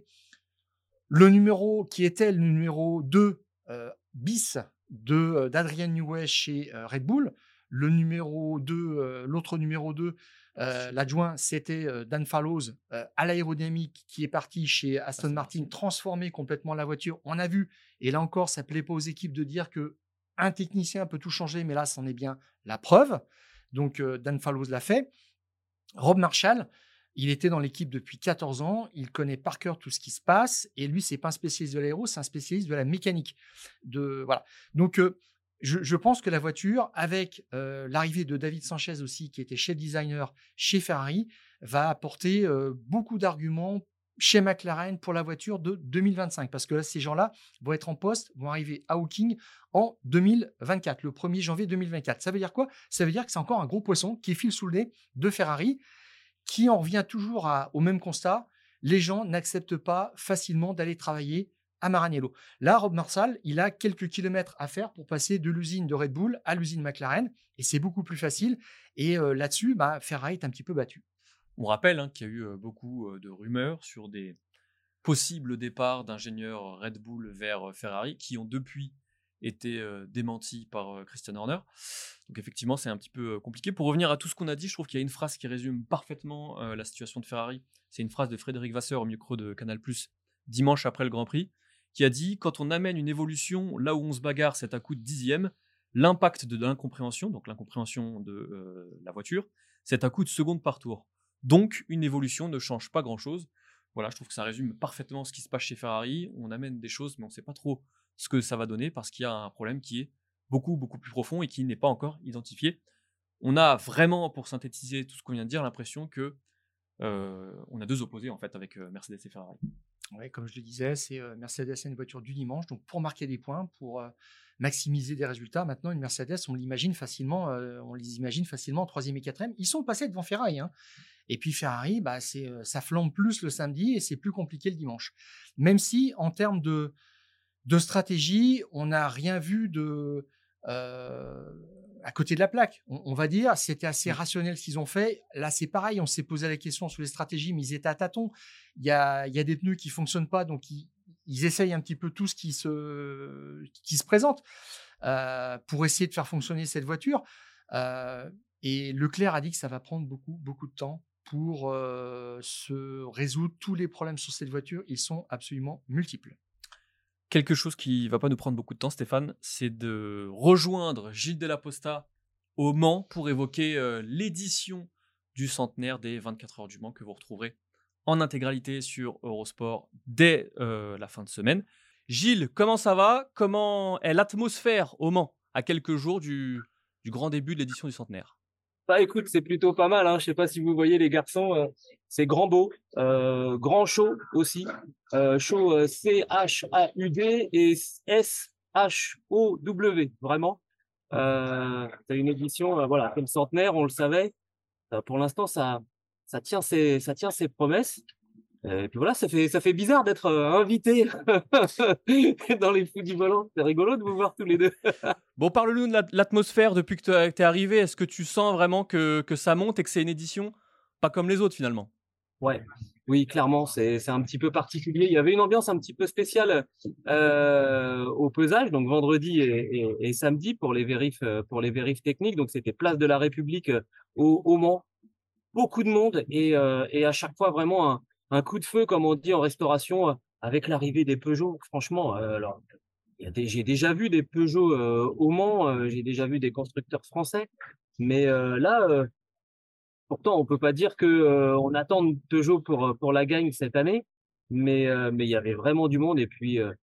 le numéro, qui était le numéro deux euh, bis de, euh, d'Adrian Newey chez euh, Red Bull. Le numéro deux, euh, l'autre numéro deux, Euh, l'adjoint, c'était euh, Dan Fallows euh, à l'aérodynamique qui est parti chez Aston Martin, transformer complètement la voiture. On a vu, et là encore, ça ne plaît pas aux équipes de dire qu'un technicien peut tout changer, mais là, c'en est bien la preuve. Donc, euh, Dan Fallows l'a fait. Rob Marshall, il était dans l'équipe depuis quatorze ans, il connaît par cœur tout ce qui se passe, et lui, ce n'est pas un spécialiste de l'aéro, c'est un spécialiste de la mécanique. De, voilà. Donc, euh, Je, je pense que la voiture, avec euh, l'arrivée de David Sanchez aussi, qui était chef designer chez Ferrari, va apporter euh, beaucoup d'arguments chez McLaren pour la voiture de deux mille vingt-cinq. Parce que là, ces gens-là vont être en poste, vont arriver à Woking en deux mille vingt-quatre, le premier janvier deux mille vingt-quatre. Ça veut dire quoi? Ça veut dire que c'est encore un gros poisson qui file sous le nez de Ferrari, qui en revient toujours à, au même constat. Les gens n'acceptent pas facilement d'aller travailler à Maranello. Là, Rob Marshall, il a quelques kilomètres à faire pour passer de l'usine de Red Bull à l'usine McLaren, et c'est beaucoup plus facile. Et euh, là-dessus, bah, Ferrari est un petit peu battu. On rappelle hein, qu'il y a eu euh, beaucoup euh, de rumeurs sur des possibles départs d'ingénieurs Red Bull vers euh, Ferrari, qui ont depuis été euh, démentis par euh, Christian Horner. Donc effectivement, c'est un petit peu euh, compliqué. Pour revenir à tout ce qu'on a dit, je trouve qu'il y a une phrase qui résume parfaitement euh, la situation de Ferrari. C'est une phrase de Frédéric Vasseur au micro de Canal plus, dimanche après le Grand Prix, qui a dit « Quand on amène une évolution là où on se bagarre, c'est à coup de dixième. L'impact de l'incompréhension, donc l'incompréhension de euh, la voiture, c'est à coup de seconde par tour. Donc, une évolution ne change pas grand-chose. » Voilà, je trouve que ça résume parfaitement ce qui se passe chez Ferrari. On amène des choses, mais on ne sait pas trop ce que ça va donner parce qu'il y a un problème qui est beaucoup, beaucoup plus profond et qui n'est pas encore identifié. On a vraiment, pour synthétiser tout ce qu'on vient de dire, l'impression que euh, on a deux opposés en fait avec euh, Mercedes et Ferrari. Ouais, comme je le disais, c'est euh, Mercedes, c'est une voiture du dimanche, donc pour marquer des points, pour euh, maximiser des résultats. Maintenant, une Mercedes, on l'imagine facilement, euh, on les imagine facilement en troisième et quatrième. Ils sont passés devant Ferrari, hein. Et puis Ferrari, bah, c'est, euh, ça flambe plus le samedi et c'est plus compliqué le dimanche. Même si, en termes de, de stratégie, on n'a rien vu de euh, à côté de la plaque. On, on va dire, c'était assez rationnel ce qu'ils ont fait. Là, c'est pareil, on s'est posé la question sur les stratégies, mais ils étaient à tâtons. Il y a, il y a des pneus qui fonctionnent pas, donc ils, ils essayent un petit peu tout ce qui se, qui se présente euh, pour essayer de faire fonctionner cette voiture. Euh, et Leclerc a dit que ça va prendre beaucoup, beaucoup de temps pour euh, se résoudre tous les problèmes sur cette voiture. Ils sont absolument multiples. Quelque chose qui ne va pas nous prendre beaucoup de temps, Stéphane, c'est de rejoindre Gilles Delaposta au Mans pour évoquer euh, l'édition du centenaire des vingt-quatre heures du Mans que vous retrouverez en intégralité sur Eurosport dès euh, la fin de semaine. Gilles, comment ça va? Comment est l'atmosphère au Mans à quelques jours du, du grand début de l'édition du centenaire? Bah écoute, c'est plutôt pas mal, hein. Je sais pas si vous voyez les garçons, euh, c'est grand beau, euh, grand chaud aussi, euh, chaud euh, C H A U D et S H O W, vraiment. Euh, c'est une édition, euh, voilà, comme centenaire, on le savait. Euh, pour l'instant, ça, ça tient ses, ça tient ses promesses. Et puis voilà, ça fait, ça fait bizarre d'être euh, invité dans les fous du volant. C'est rigolo de vous voir tous les deux. Bon, parle-nous de la- l'atmosphère depuis que tu es arrivé. Est-ce que tu sens vraiment que, que ça monte et que c'est une édition pas comme les autres finalement? Ouais, oui, clairement, c'est c'est un petit peu particulier. Il y avait une ambiance un petit peu spéciale euh, au pesage, donc vendredi et, et, et samedi pour les vérifs euh, pour les vérifs techniques. Donc c'était place de la République euh, au, au Mans, beaucoup de monde et euh, et à chaque fois vraiment un, un coup de feu, comme on dit en restauration, euh, avec l'arrivée des Peugeot. Franchement, euh, alors il y a des, j'ai déjà vu des Peugeot euh, au Mans, euh, j'ai déjà vu des constructeurs français, mais euh, là. Euh, Pourtant, on peut pas dire que euh, on attend de Peugeot pour pour la gagne cette année, mais euh, mais il y avait vraiment du monde et puis euh,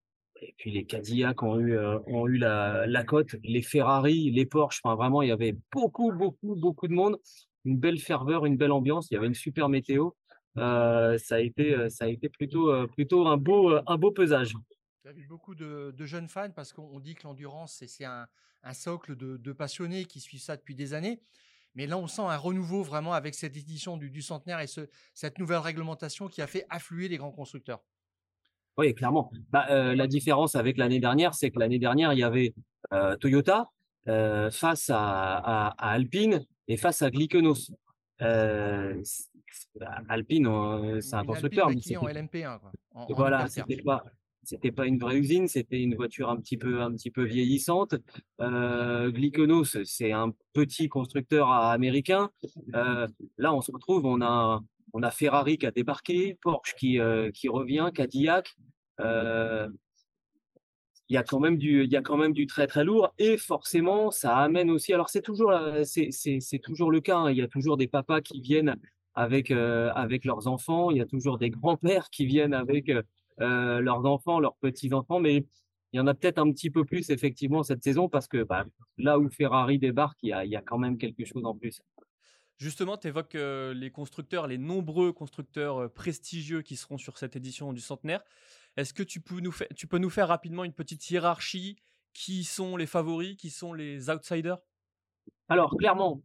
et puis les Cadillac ont eu, euh, ont eu la, la cote, les Ferrari, les Porsche. Enfin, vraiment, il y avait beaucoup, beaucoup, beaucoup de monde. Une belle ferveur, une belle ambiance. Il y avait une super météo. Euh, ça a été, euh, ça a été plutôt, euh, plutôt un beau, euh, un beau pesage. Il y a eu beaucoup de, de jeunes fans parce qu'on dit que l'endurance, c'est c'est un, un socle de, de passionnés qui suivent ça depuis des années. Mais là, on sent un renouveau vraiment avec cette édition du, du centenaire et ce, cette nouvelle réglementation qui a fait affluer les grands constructeurs. Oui, clairement. Bah, euh, la différence avec l'année dernière, c'est que l'année dernière, il y avait euh, Toyota euh, face à, à, à Alpine et face à Glickenos. Euh, c'est- Alpine, euh, c'est un Une Alpine constructeur, mais maquillée en c'était L M P un, quoi, en, en voilà, hypercar. c'était pas, c'était pas une vraie usine, c'était une voiture un petit peu, un petit peu vieillissante. Euh, Glickenos, c'est un petit constructeur à- américain. Euh, Là, on se retrouve, on a, on a Ferrari qui a débarqué, Porsche qui, euh, qui revient, Cadillac. Euh, il y a quand même du, il y a quand même du très très lourd et forcément ça amène aussi. Alors c'est toujours, la- c'est c'est c'est toujours le cas, hein. Il y a toujours des papas qui viennent avec euh, avec leurs enfants. Il y a toujours des grands-pères qui viennent avec euh, euh, leurs enfants, leurs petits-enfants. Mais il y en a peut-être un petit peu plus effectivement cette saison parce que bah, là où Ferrari débarque, il y a il y a quand même quelque chose en plus. Justement, tu évoques les constructeurs, les nombreux constructeurs euh, prestigieux qui seront sur cette édition du centenaire. Est-ce que tu peux, nous faire, tu peux nous faire rapidement une petite hiérarchie? Qui sont les favoris? Qui sont les outsiders? Alors clairement,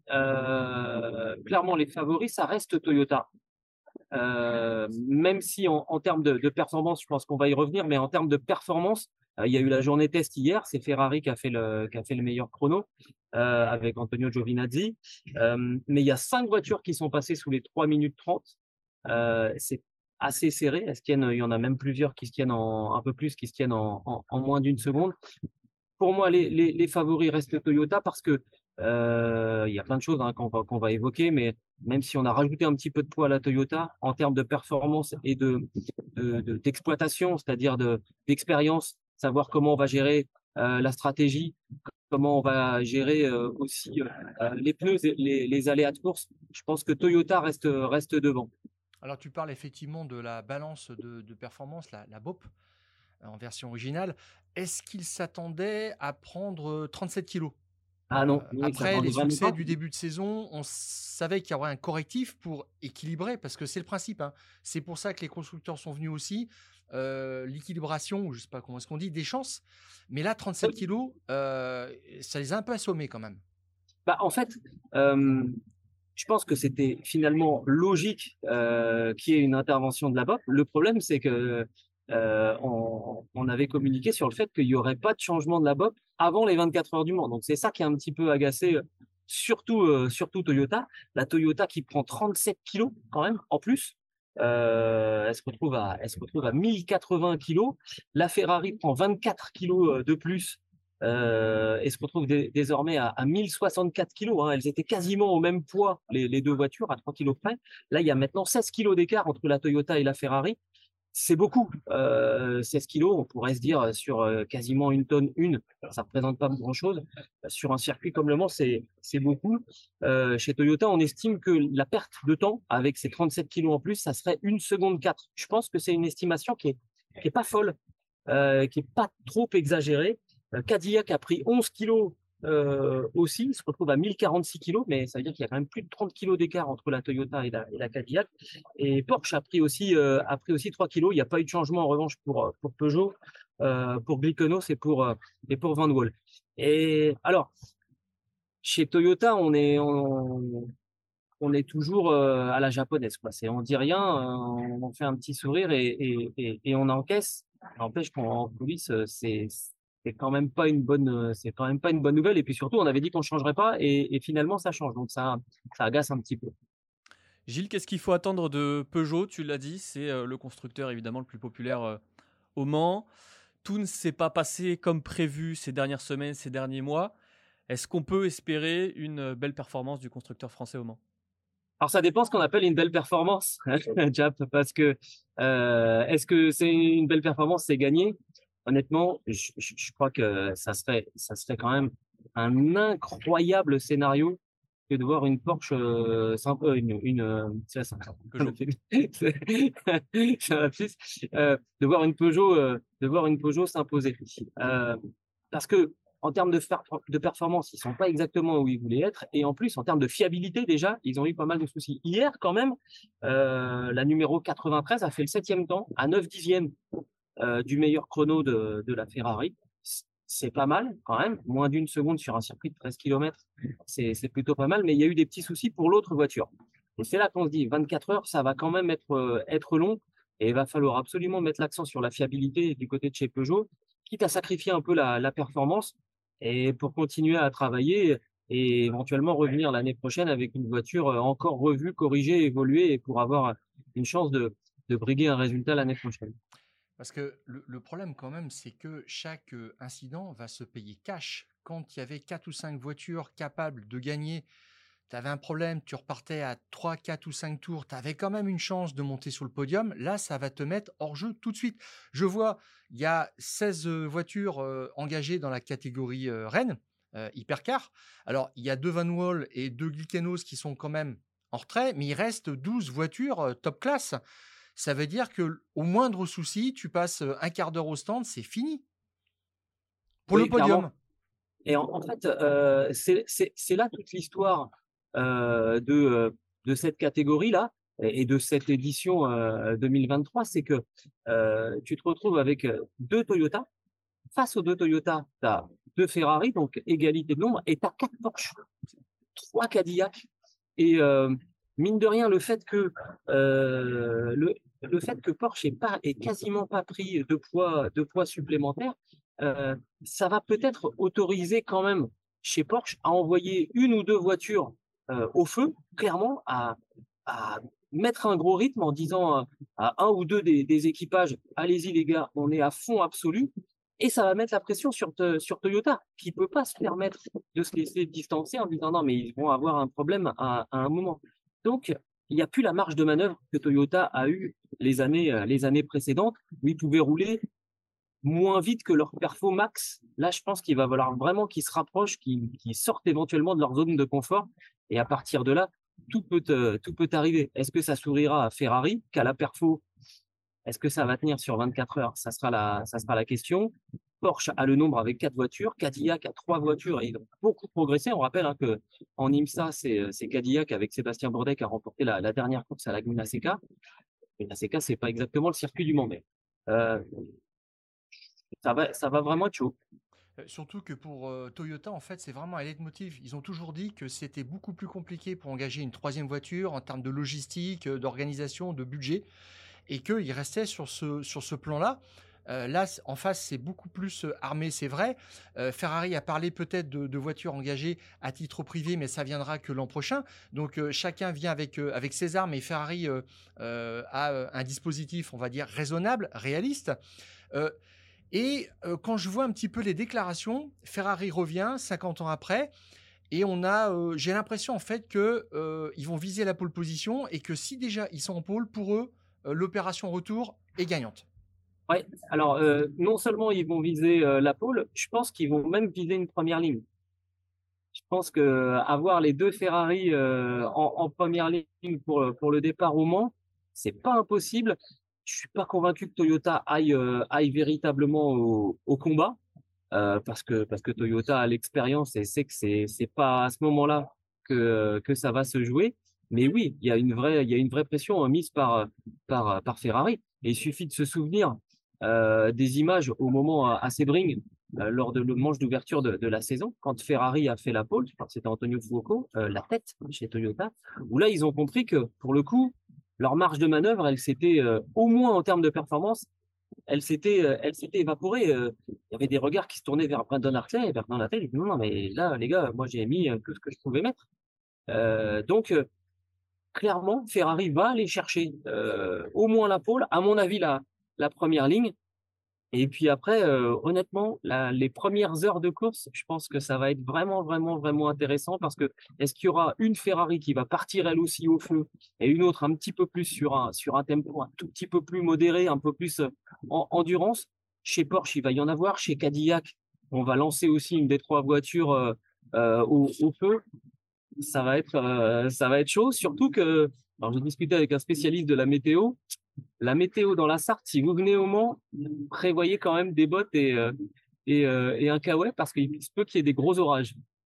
euh, clairement les favoris, ça reste Toyota. Euh, même si en, en termes de, de performance, je pense qu'on va y revenir, mais en termes de performance, euh, il y a eu la journée test hier, c'est Ferrari qui a fait le, qui a fait le meilleur chrono euh, avec Antonio Giovinazzi. Euh, mais il y a cinq voitures qui sont passées sous les trois minutes trente. Euh, c'est assez serré. Elles se tiennent, il y en a même plusieurs qui se tiennent en un peu plus, qui se tiennent en, en, en moins d'une seconde. Pour moi, les, les, les favoris restent Toyota parce que euh, il y a plein de choses hein, qu'on va, qu'on va évoquer, mais même si on a rajouté un petit peu de poids à la Toyota en termes de performance et de, de, de- d'exploitation, c'est-à-dire de, d'expérience, savoir comment on va gérer euh, la stratégie, comment on va gérer euh, aussi euh, les pneus, et les, les aléas de course, je pense que Toyota reste, reste devant. Alors, tu parles effectivement de la balance de, de performance, la, la B O P, en version originale. Est-ce qu'il s'attendait à prendre trente-sept kilos? Ah Euh, non, non, ça après les attendait vraiment succès pas. du début de saison, on savait qu'il y aurait un correctif pour équilibrer, parce que c'est le principe, hein. C'est pour ça que les constructeurs sont venus aussi. Euh, l'équilibration, ou je sais pas comment est-ce qu'on dit, des chances. Mais là, trente-sept kilos, euh, ça les a un peu assommés quand même. Bah, en fait, euh, je pense que c'était finalement logique euh, qu'il y ait une intervention de la B O P. Le problème, c'est que euh, on, on avait communiqué sur le fait qu'il n'y aurait pas de changement de la B O P avant les vingt-quatre heures du Mans. Donc c'est ça qui a un petit peu agacé, euh, surtout euh, surtout Toyota. La Toyota qui prend trente-sept kilos quand même en plus. Euh, elle se retrouve à elle se retrouve à mille quatre-vingts kilos. La Ferrari prend vingt-quatre kilos euh, de plus euh, et se retrouve dé- désormais à, à mille soixante-quatre kilos. Hein. Elles étaient quasiment au même poids, les, les deux voitures, à trois kilos près. Là, il y a maintenant seize kilos d'écart entre la Toyota et la Ferrari. C'est beaucoup. Euh, seize kilos, on pourrait se dire sur euh, quasiment une tonne une, ça représente pas grand-chose. Sur un circuit comme Le Mans, c'est c'est beaucoup. Euh, chez Toyota, on estime que la perte de temps avec ces trente-sept kilos en plus, ça serait une seconde quatre. Je pense que c'est une estimation qui est qui est pas folle, euh, qui est pas trop exagérée. Euh, Cadillac a pris onze kilos euh, aussi, il se retrouve à mille quarante-six kilos, mais ça veut dire qu'il y a quand même plus de trente kilos d'écart entre la Toyota et la, et la Cadillac. Et Porsche a pris aussi, euh, a pris aussi trois kilos. Il n'y a pas eu de changement en revanche pour, euh, pour Peugeot, euh, pour Glickenos et pour, euh, et pour Van Wall. Et alors, chez Toyota, on est, on, on est toujours euh, à la japonaise, quoi. C'est, on dit rien, euh, on fait un petit sourire et, et, et, et on encaisse. N'empêche qu'en coulisses, euh, c'est, c'est quand même pas une bonne, euh, c'est quand même pas une bonne nouvelle. Et puis surtout, on avait dit qu'on changerait pas et, et finalement, ça change. Donc ça, ça agace un petit peu. Gilles, qu'est-ce qu'il faut attendre de Peugeot? Tu l'as dit, c'est euh, le constructeur évidemment le plus populaire euh, au Mans. Tout ne s'est pas passé comme prévu ces dernières semaines, ces derniers mois. Est-ce qu'on peut espérer une euh, belle performance du constructeur français au Mans? Alors ça dépend ce qu'on appelle une belle performance, Jap, parce que euh, est-ce que c'est une belle performance, c'est gagné? Honnêtement, je, je, je crois que ça serait, ça serait quand même un incroyable scénario que de voir une Porsche euh, sympa, une, une euh, ça, ça, Peugeot. c'est un lapsus, euh, de voir une Peugeot, euh, de voir une Peugeot s'imposer. Euh, parce que en termes de, fer- de performance, ils sont pas exactement où ils voulaient être, et en plus en termes de fiabilité déjà, ils ont eu pas mal de soucis. Hier, quand même, euh, la numéro quatre-vingt-treize a fait le septième temps à neuf dixièmes euh, du meilleur chrono de, de la Ferrari. C'est pas mal quand même, moins d'une seconde sur un circuit de treize kilomètres, c'est c'est plutôt pas mal, mais il y a eu des petits soucis pour l'autre voiture. Et c'est là qu'on se dit, vingt-quatre heures, ça va quand même être, euh, être long, et il va falloir absolument mettre l'accent sur la fiabilité du côté de chez Peugeot, quitte à sacrifier un peu la, la performance, et pour continuer à travailler et éventuellement revenir l'année prochaine avec une voiture euh, encore revue, corrigée, évoluée, et pour avoir une chance de, de briguer un résultat l'année prochaine. Parce que le, le problème quand même, c'est que chaque euh, incident va se payer cash. Quand il y avait quatre ou cinq voitures capables de gagner, tu avais un problème, tu repartais à trois, quatre ou cinq tours, tu avais quand même une chance de monter sur le podium. Là, ça va te mettre hors jeu tout de suite. Je vois, il y a seize euh, voitures euh, engagées dans la catégorie euh, Rennes, euh, Hypercar. Alors, il y a deux Van Wall et deux Glickenhaus qui sont quand même en retrait, mais il reste douze voitures euh, top classe. Ça veut dire que au moindre souci, tu passes euh, un quart d'heure au stand, c'est fini pour Oui, le clairement. podium. Et en, en fait, euh, c'est c'est- c'est là toute l'histoire euh, de, euh, de cette catégorie-là et et de cette édition euh, deux mille vingt-trois, c'est que euh, tu te retrouves avec euh, deux Toyota. Face aux deux Toyota, tu as deux Ferrari, donc égalité de nombre, et tu as quatre Porsche, trois Cadillac. Et euh, mine de rien, le fait que euh, le, le fait que Porsche ait pas ait quasiment pas pris de poids de poids supplémentaire, euh, ça va peut-être autoriser quand même chez Porsche à envoyer une ou deux voitures euh, au feu, clairement à, à mettre un gros rythme en disant à, à un ou deux des, des équipages, allez-y les gars, on est à fond absolu. Et ça va mettre la pression sur, te- sur Toyota, qui peut pas se permettre de se laisser distancer en disant non, mais ils vont avoir un problème à, à un moment. Donc, il n'y a plus la marge de manœuvre que Toyota a eu les années, euh, les années précédentes, où ils pouvaient rouler moins vite que leur perfo max. Là, je pense qu'il va falloir vraiment qu'ils se rapprochent, qu'ils qu'ils sortent éventuellement de leur zone de confort. Et à partir de là, tout peut, euh, tout peut arriver. Est-ce que ça sourira à Ferrari, qu'à la perfo? Est-ce que ça va tenir sur vingt-quatre heures? Ça sera la, ça sera la question. Porsche a le nombre avec quatre voitures, Cadillac a trois voitures et ils ont beaucoup progressé. On rappelle hein, que en IMSA, c'est c'est Cadillac avec Sébastien Bourdais qui a remporté la, la dernière course à Laguna Seca. Laguna Seca, c'est pas exactement le circuit du Mans, mais euh, ça va, ça va vraiment être chaud. Euh, Surtout que pour euh, Toyota, en fait, c'est vraiment un leitmotiv. Ils ont toujours dit que c'était beaucoup plus compliqué pour engager une troisième voiture en termes de logistique, euh, d'organisation, de budget, et qu'ils restaient sur ce, sur ce plan-là. Euh, là, c- en face, c'est beaucoup plus euh, armé, c'est vrai. Euh, Ferrari a parlé peut-être de, de voitures engagées à titre privé, mais ça viendra que l'an prochain. Donc, euh, chacun vient avec, euh, avec ses armes, et Ferrari euh, euh, a euh, un dispositif, on va dire, raisonnable, réaliste. Euh, et euh, quand je vois un petit peu les déclarations, Ferrari revient cinquante ans après, et on a, euh, j'ai l'impression en fait que euh, ils vont viser la pole position et que si déjà ils sont en pole, pour eux, euh, l'opération retour est gagnante. Ouais. Alors, euh, non seulement ils vont viser euh, la pole, je pense qu'ils vont même viser une première ligne. Je pense que euh, avoir les deux Ferrari euh, en, en première ligne pour, euh, pour le départ au Mans, c'est pas impossible. Je suis pas convaincu que Toyota aille, euh, aille véritablement au, au combat euh, parce que parce que Toyota a l'expérience et sait que c'est c'est pas à ce moment-là que que ça va se jouer. Mais oui, il y a une vraie il y a une vraie pression hein, mise par par par Ferrari. Et il suffit de se souvenir euh, des images au moment à, à Sebring euh, lors de le manche d'ouverture de, de la saison, quand Ferrari a fait la pole, je crois que c'était Antonio Fuoco, euh, la tête chez Toyota, où là ils ont compris que pour le coup leur marge de manœuvre, elle s'était euh, au moins en termes de performance elle s'était, euh, elle s'était évaporée. euh, Il y avait des regards qui se tournaient vers Brandon Hartley et Bernard Hartley. Il dit non, non, mais là, les gars, moi j'ai mis euh, tout ce que je pouvais mettre. Euh, donc, euh, clairement, Ferrari va aller chercher euh, au moins la pole, à mon avis, la, la première ligne. Et puis après, euh, honnêtement, la, les premières heures de course, je pense que ça va être vraiment, vraiment, vraiment intéressant parce que est-ce qu'il y aura une Ferrari qui va partir elle aussi au feu et une autre un petit peu plus sur un, sur un tempo un tout petit peu plus modéré, un peu plus euh, en endurance. Chez Porsche, il va y en avoir. Chez Cadillac, on va lancer aussi une des trois voitures euh, euh, au, au feu. ça va être, euh, ça va être chaud. Surtout que, alors j'ai discuté avec un spécialiste de la météo. La météo dans la Sarthe, si vous venez au Mans, prévoyez quand même des bottes et, euh, et, euh, et un kawaii parce qu'il se peut qu'il y ait des gros orages.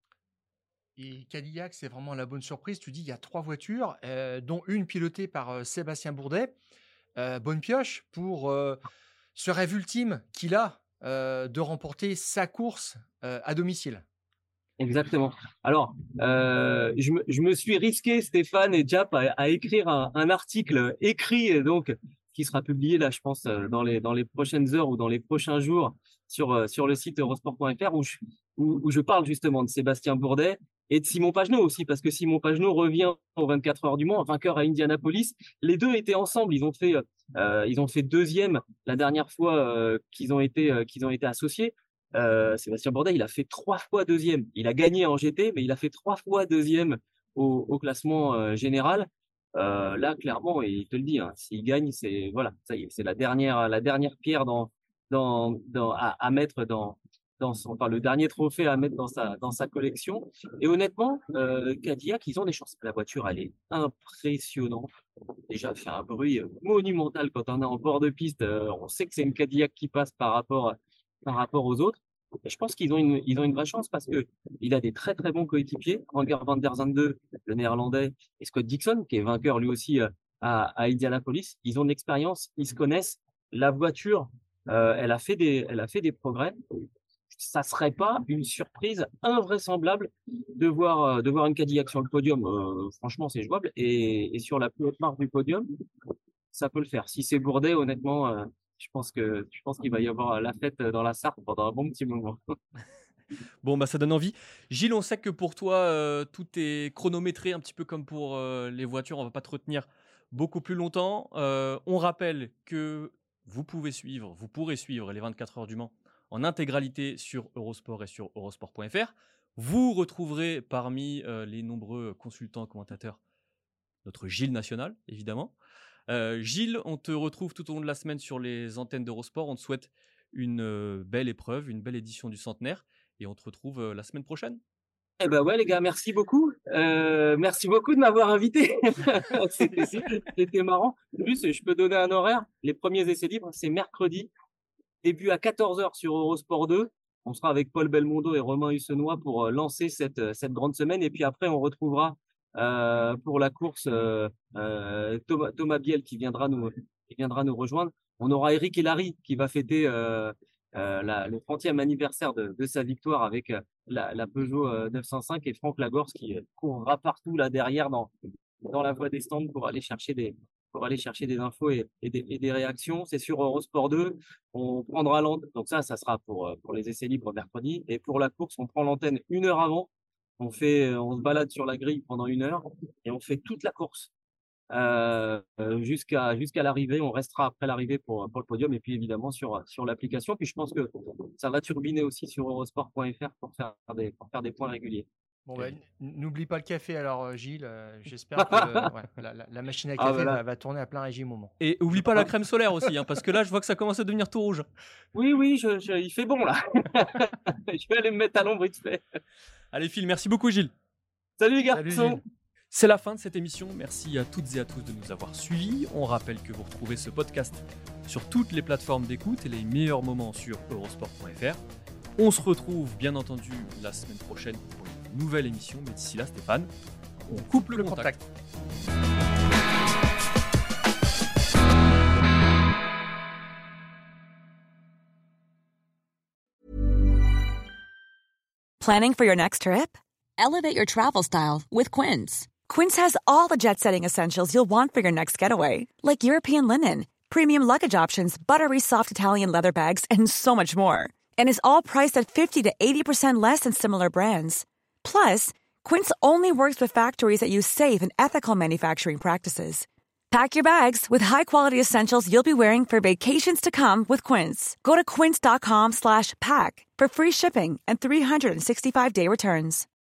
Et Cadillac, c'est vraiment la bonne surprise. Tu dis, il y a trois voitures, euh, dont une pilotée par euh, Sébastien Bourdet. Euh, bonne pioche pour euh, ce rêve ultime qu'il a euh, de remporter sa course euh, à domicile. Exactement. Alors, euh, je, me, je me suis risqué, Stéphane et Jap, à, à écrire un, un article écrit, donc, qui sera publié là, je pense, dans les, dans les prochaines heures ou dans les prochains jours sur, sur le site eurosport point f r où je, où, où je parle justement de Sébastien Bourdet et de Simon Pagenaud aussi, parce que Simon Pagenaud revient aux vingt-quatre heures du Mans, vainqueur à Indianapolis. Les deux étaient ensemble, ils ont fait, euh, ils ont fait deuxième la dernière fois euh, qu'ils ont été, euh, qu'ils ont été associés. Euh, Sébastien Bourdet, il a fait trois fois deuxième. Il a gagné en G T, mais il a fait trois fois deuxième au, au classement euh, général. Euh, là, clairement, et il te le dit, hein, s'il gagne, c'est voilà, ça y est, c'est la dernière, la dernière pierre dans, dans, dans à, à mettre dans, dans son, enfin le dernier trophée à mettre dans sa, dans sa collection. Et honnêtement, euh, Cadillac, ils ont des chances. La voiture, elle est impressionnante. Déjà, elle fait un bruit monumental quand on est en bord de piste. Euh, on sait que c'est une Cadillac qui passe par rapport par rapport aux autres. Et je pense qu'ils ont une, ils ont une vraie chance parce que il a des très très bons coéquipiers. Renger van der Zande, le néerlandais, et Scott Dixon, qui est vainqueur lui aussi à, à Indianapolis. Ils ont de l'expérience, ils se connaissent. La voiture, euh, elle a fait des, elle a fait des progrès. Ça serait pas une surprise invraisemblable de voir, de voir une Cadillac sur le podium. Euh, franchement, c'est jouable. Et, et sur la plus haute marque du podium, ça peut le faire. Si c'est Bourdet, honnêtement, euh, je pense que je pense qu'il va y avoir la fête dans la Sarthe pendant un bon petit moment. Bon, bah ça donne envie. Gilles, on sait que pour toi, euh, tout est chronométré, un petit peu comme pour euh, les voitures. On va pas te retenir beaucoup plus longtemps. Euh, on rappelle que vous pouvez suivre, vous pourrez suivre les vingt-quatre heures du Mans en intégralité sur Eurosport et sur eurosport point f r. Vous retrouverez parmi euh, les nombreux consultants, commentateurs, notre Gilles National, évidemment. Euh, Gilles, on te retrouve tout au long de la semaine sur les antennes d'Eurosport. On te souhaite une euh, belle épreuve, une belle édition du centenaire. Et on te retrouve euh, la semaine prochaine. Eh ben ouais les gars, merci beaucoup. Euh, merci beaucoup de m'avoir invité. c'était, c'était marrant. En plus, je peux donner un horaire. Les premiers essais libres, c'est mercredi, début à quatorze heures sur Eurosport deux. On sera avec Paul Belmondo et Romain Hussenois pour lancer cette, cette grande semaine. Et puis après, on retrouvera euh, pour la course euh, euh, Thomas, Thomas Biel qui viendra nous, qui viendra nous rejoindre. On aura Eric Elary qui va fêter euh, euh, la, le trentième anniversaire de, de sa victoire avec euh, la, la Peugeot euh, neuf cent cinq et Franck Lagorce qui euh, courra partout là derrière dans, dans la voie des stands pour aller chercher des, pour aller chercher des infos et, et, des, et des réactions. C'est sur Eurosport deux. On prendra l'antenne. Donc ça, ça sera pour, pour les essais libres mercredi. Et pour la course, on prend l'antenne une heure avant. On fait, on se balade sur la grille pendant une heure et on fait toute la course euh, jusqu'à jusqu'à l'arrivée. On restera après l'arrivée pour pour le podium et puis évidemment sur sur l'application. Puis je pense que ça va turbiner aussi sur eurosport point f r pour faire des pour faire des points réguliers. Bon, bah, n'oublie pas le café alors, Gilles. Euh, j'espère que euh, ouais, la, la, la machine à café ah, voilà. va, va tourner à plein régime au moment. Et oublie pas la crème solaire aussi, hein, parce que là, je vois que ça commence à devenir tout rouge. Oui, oui, je, je, il fait bon là. Je vais aller me mettre à l'ombre vite fait. Allez, Phil, merci beaucoup, Gilles. Salut les garçons. C'est la fin de cette émission. Merci à toutes et à tous de nous avoir suivis. On rappelle que vous retrouvez ce podcast sur toutes les plateformes d'écoute et les meilleurs moments sur eurosport point f r. On se retrouve bien entendu la semaine prochaine pour une nouvelle émission. Mais d'ici là, Stéphane, on coupe le, le contact. contact. Planning for your next trip? Elevate your travel style with Quince. Quince has all the jet-setting essentials you'll want for your next getaway, like European linen, premium luggage options, buttery soft Italian leather bags, and so much more. And is all priced at fifty to eighty percent less than similar brands. Plus, Quince only works with factories that use safe and ethical manufacturing practices. Pack your bags with high-quality essentials you'll be wearing for vacations to come with Quince. Go to quince dot com slash pack for free shipping and three sixty-five day returns.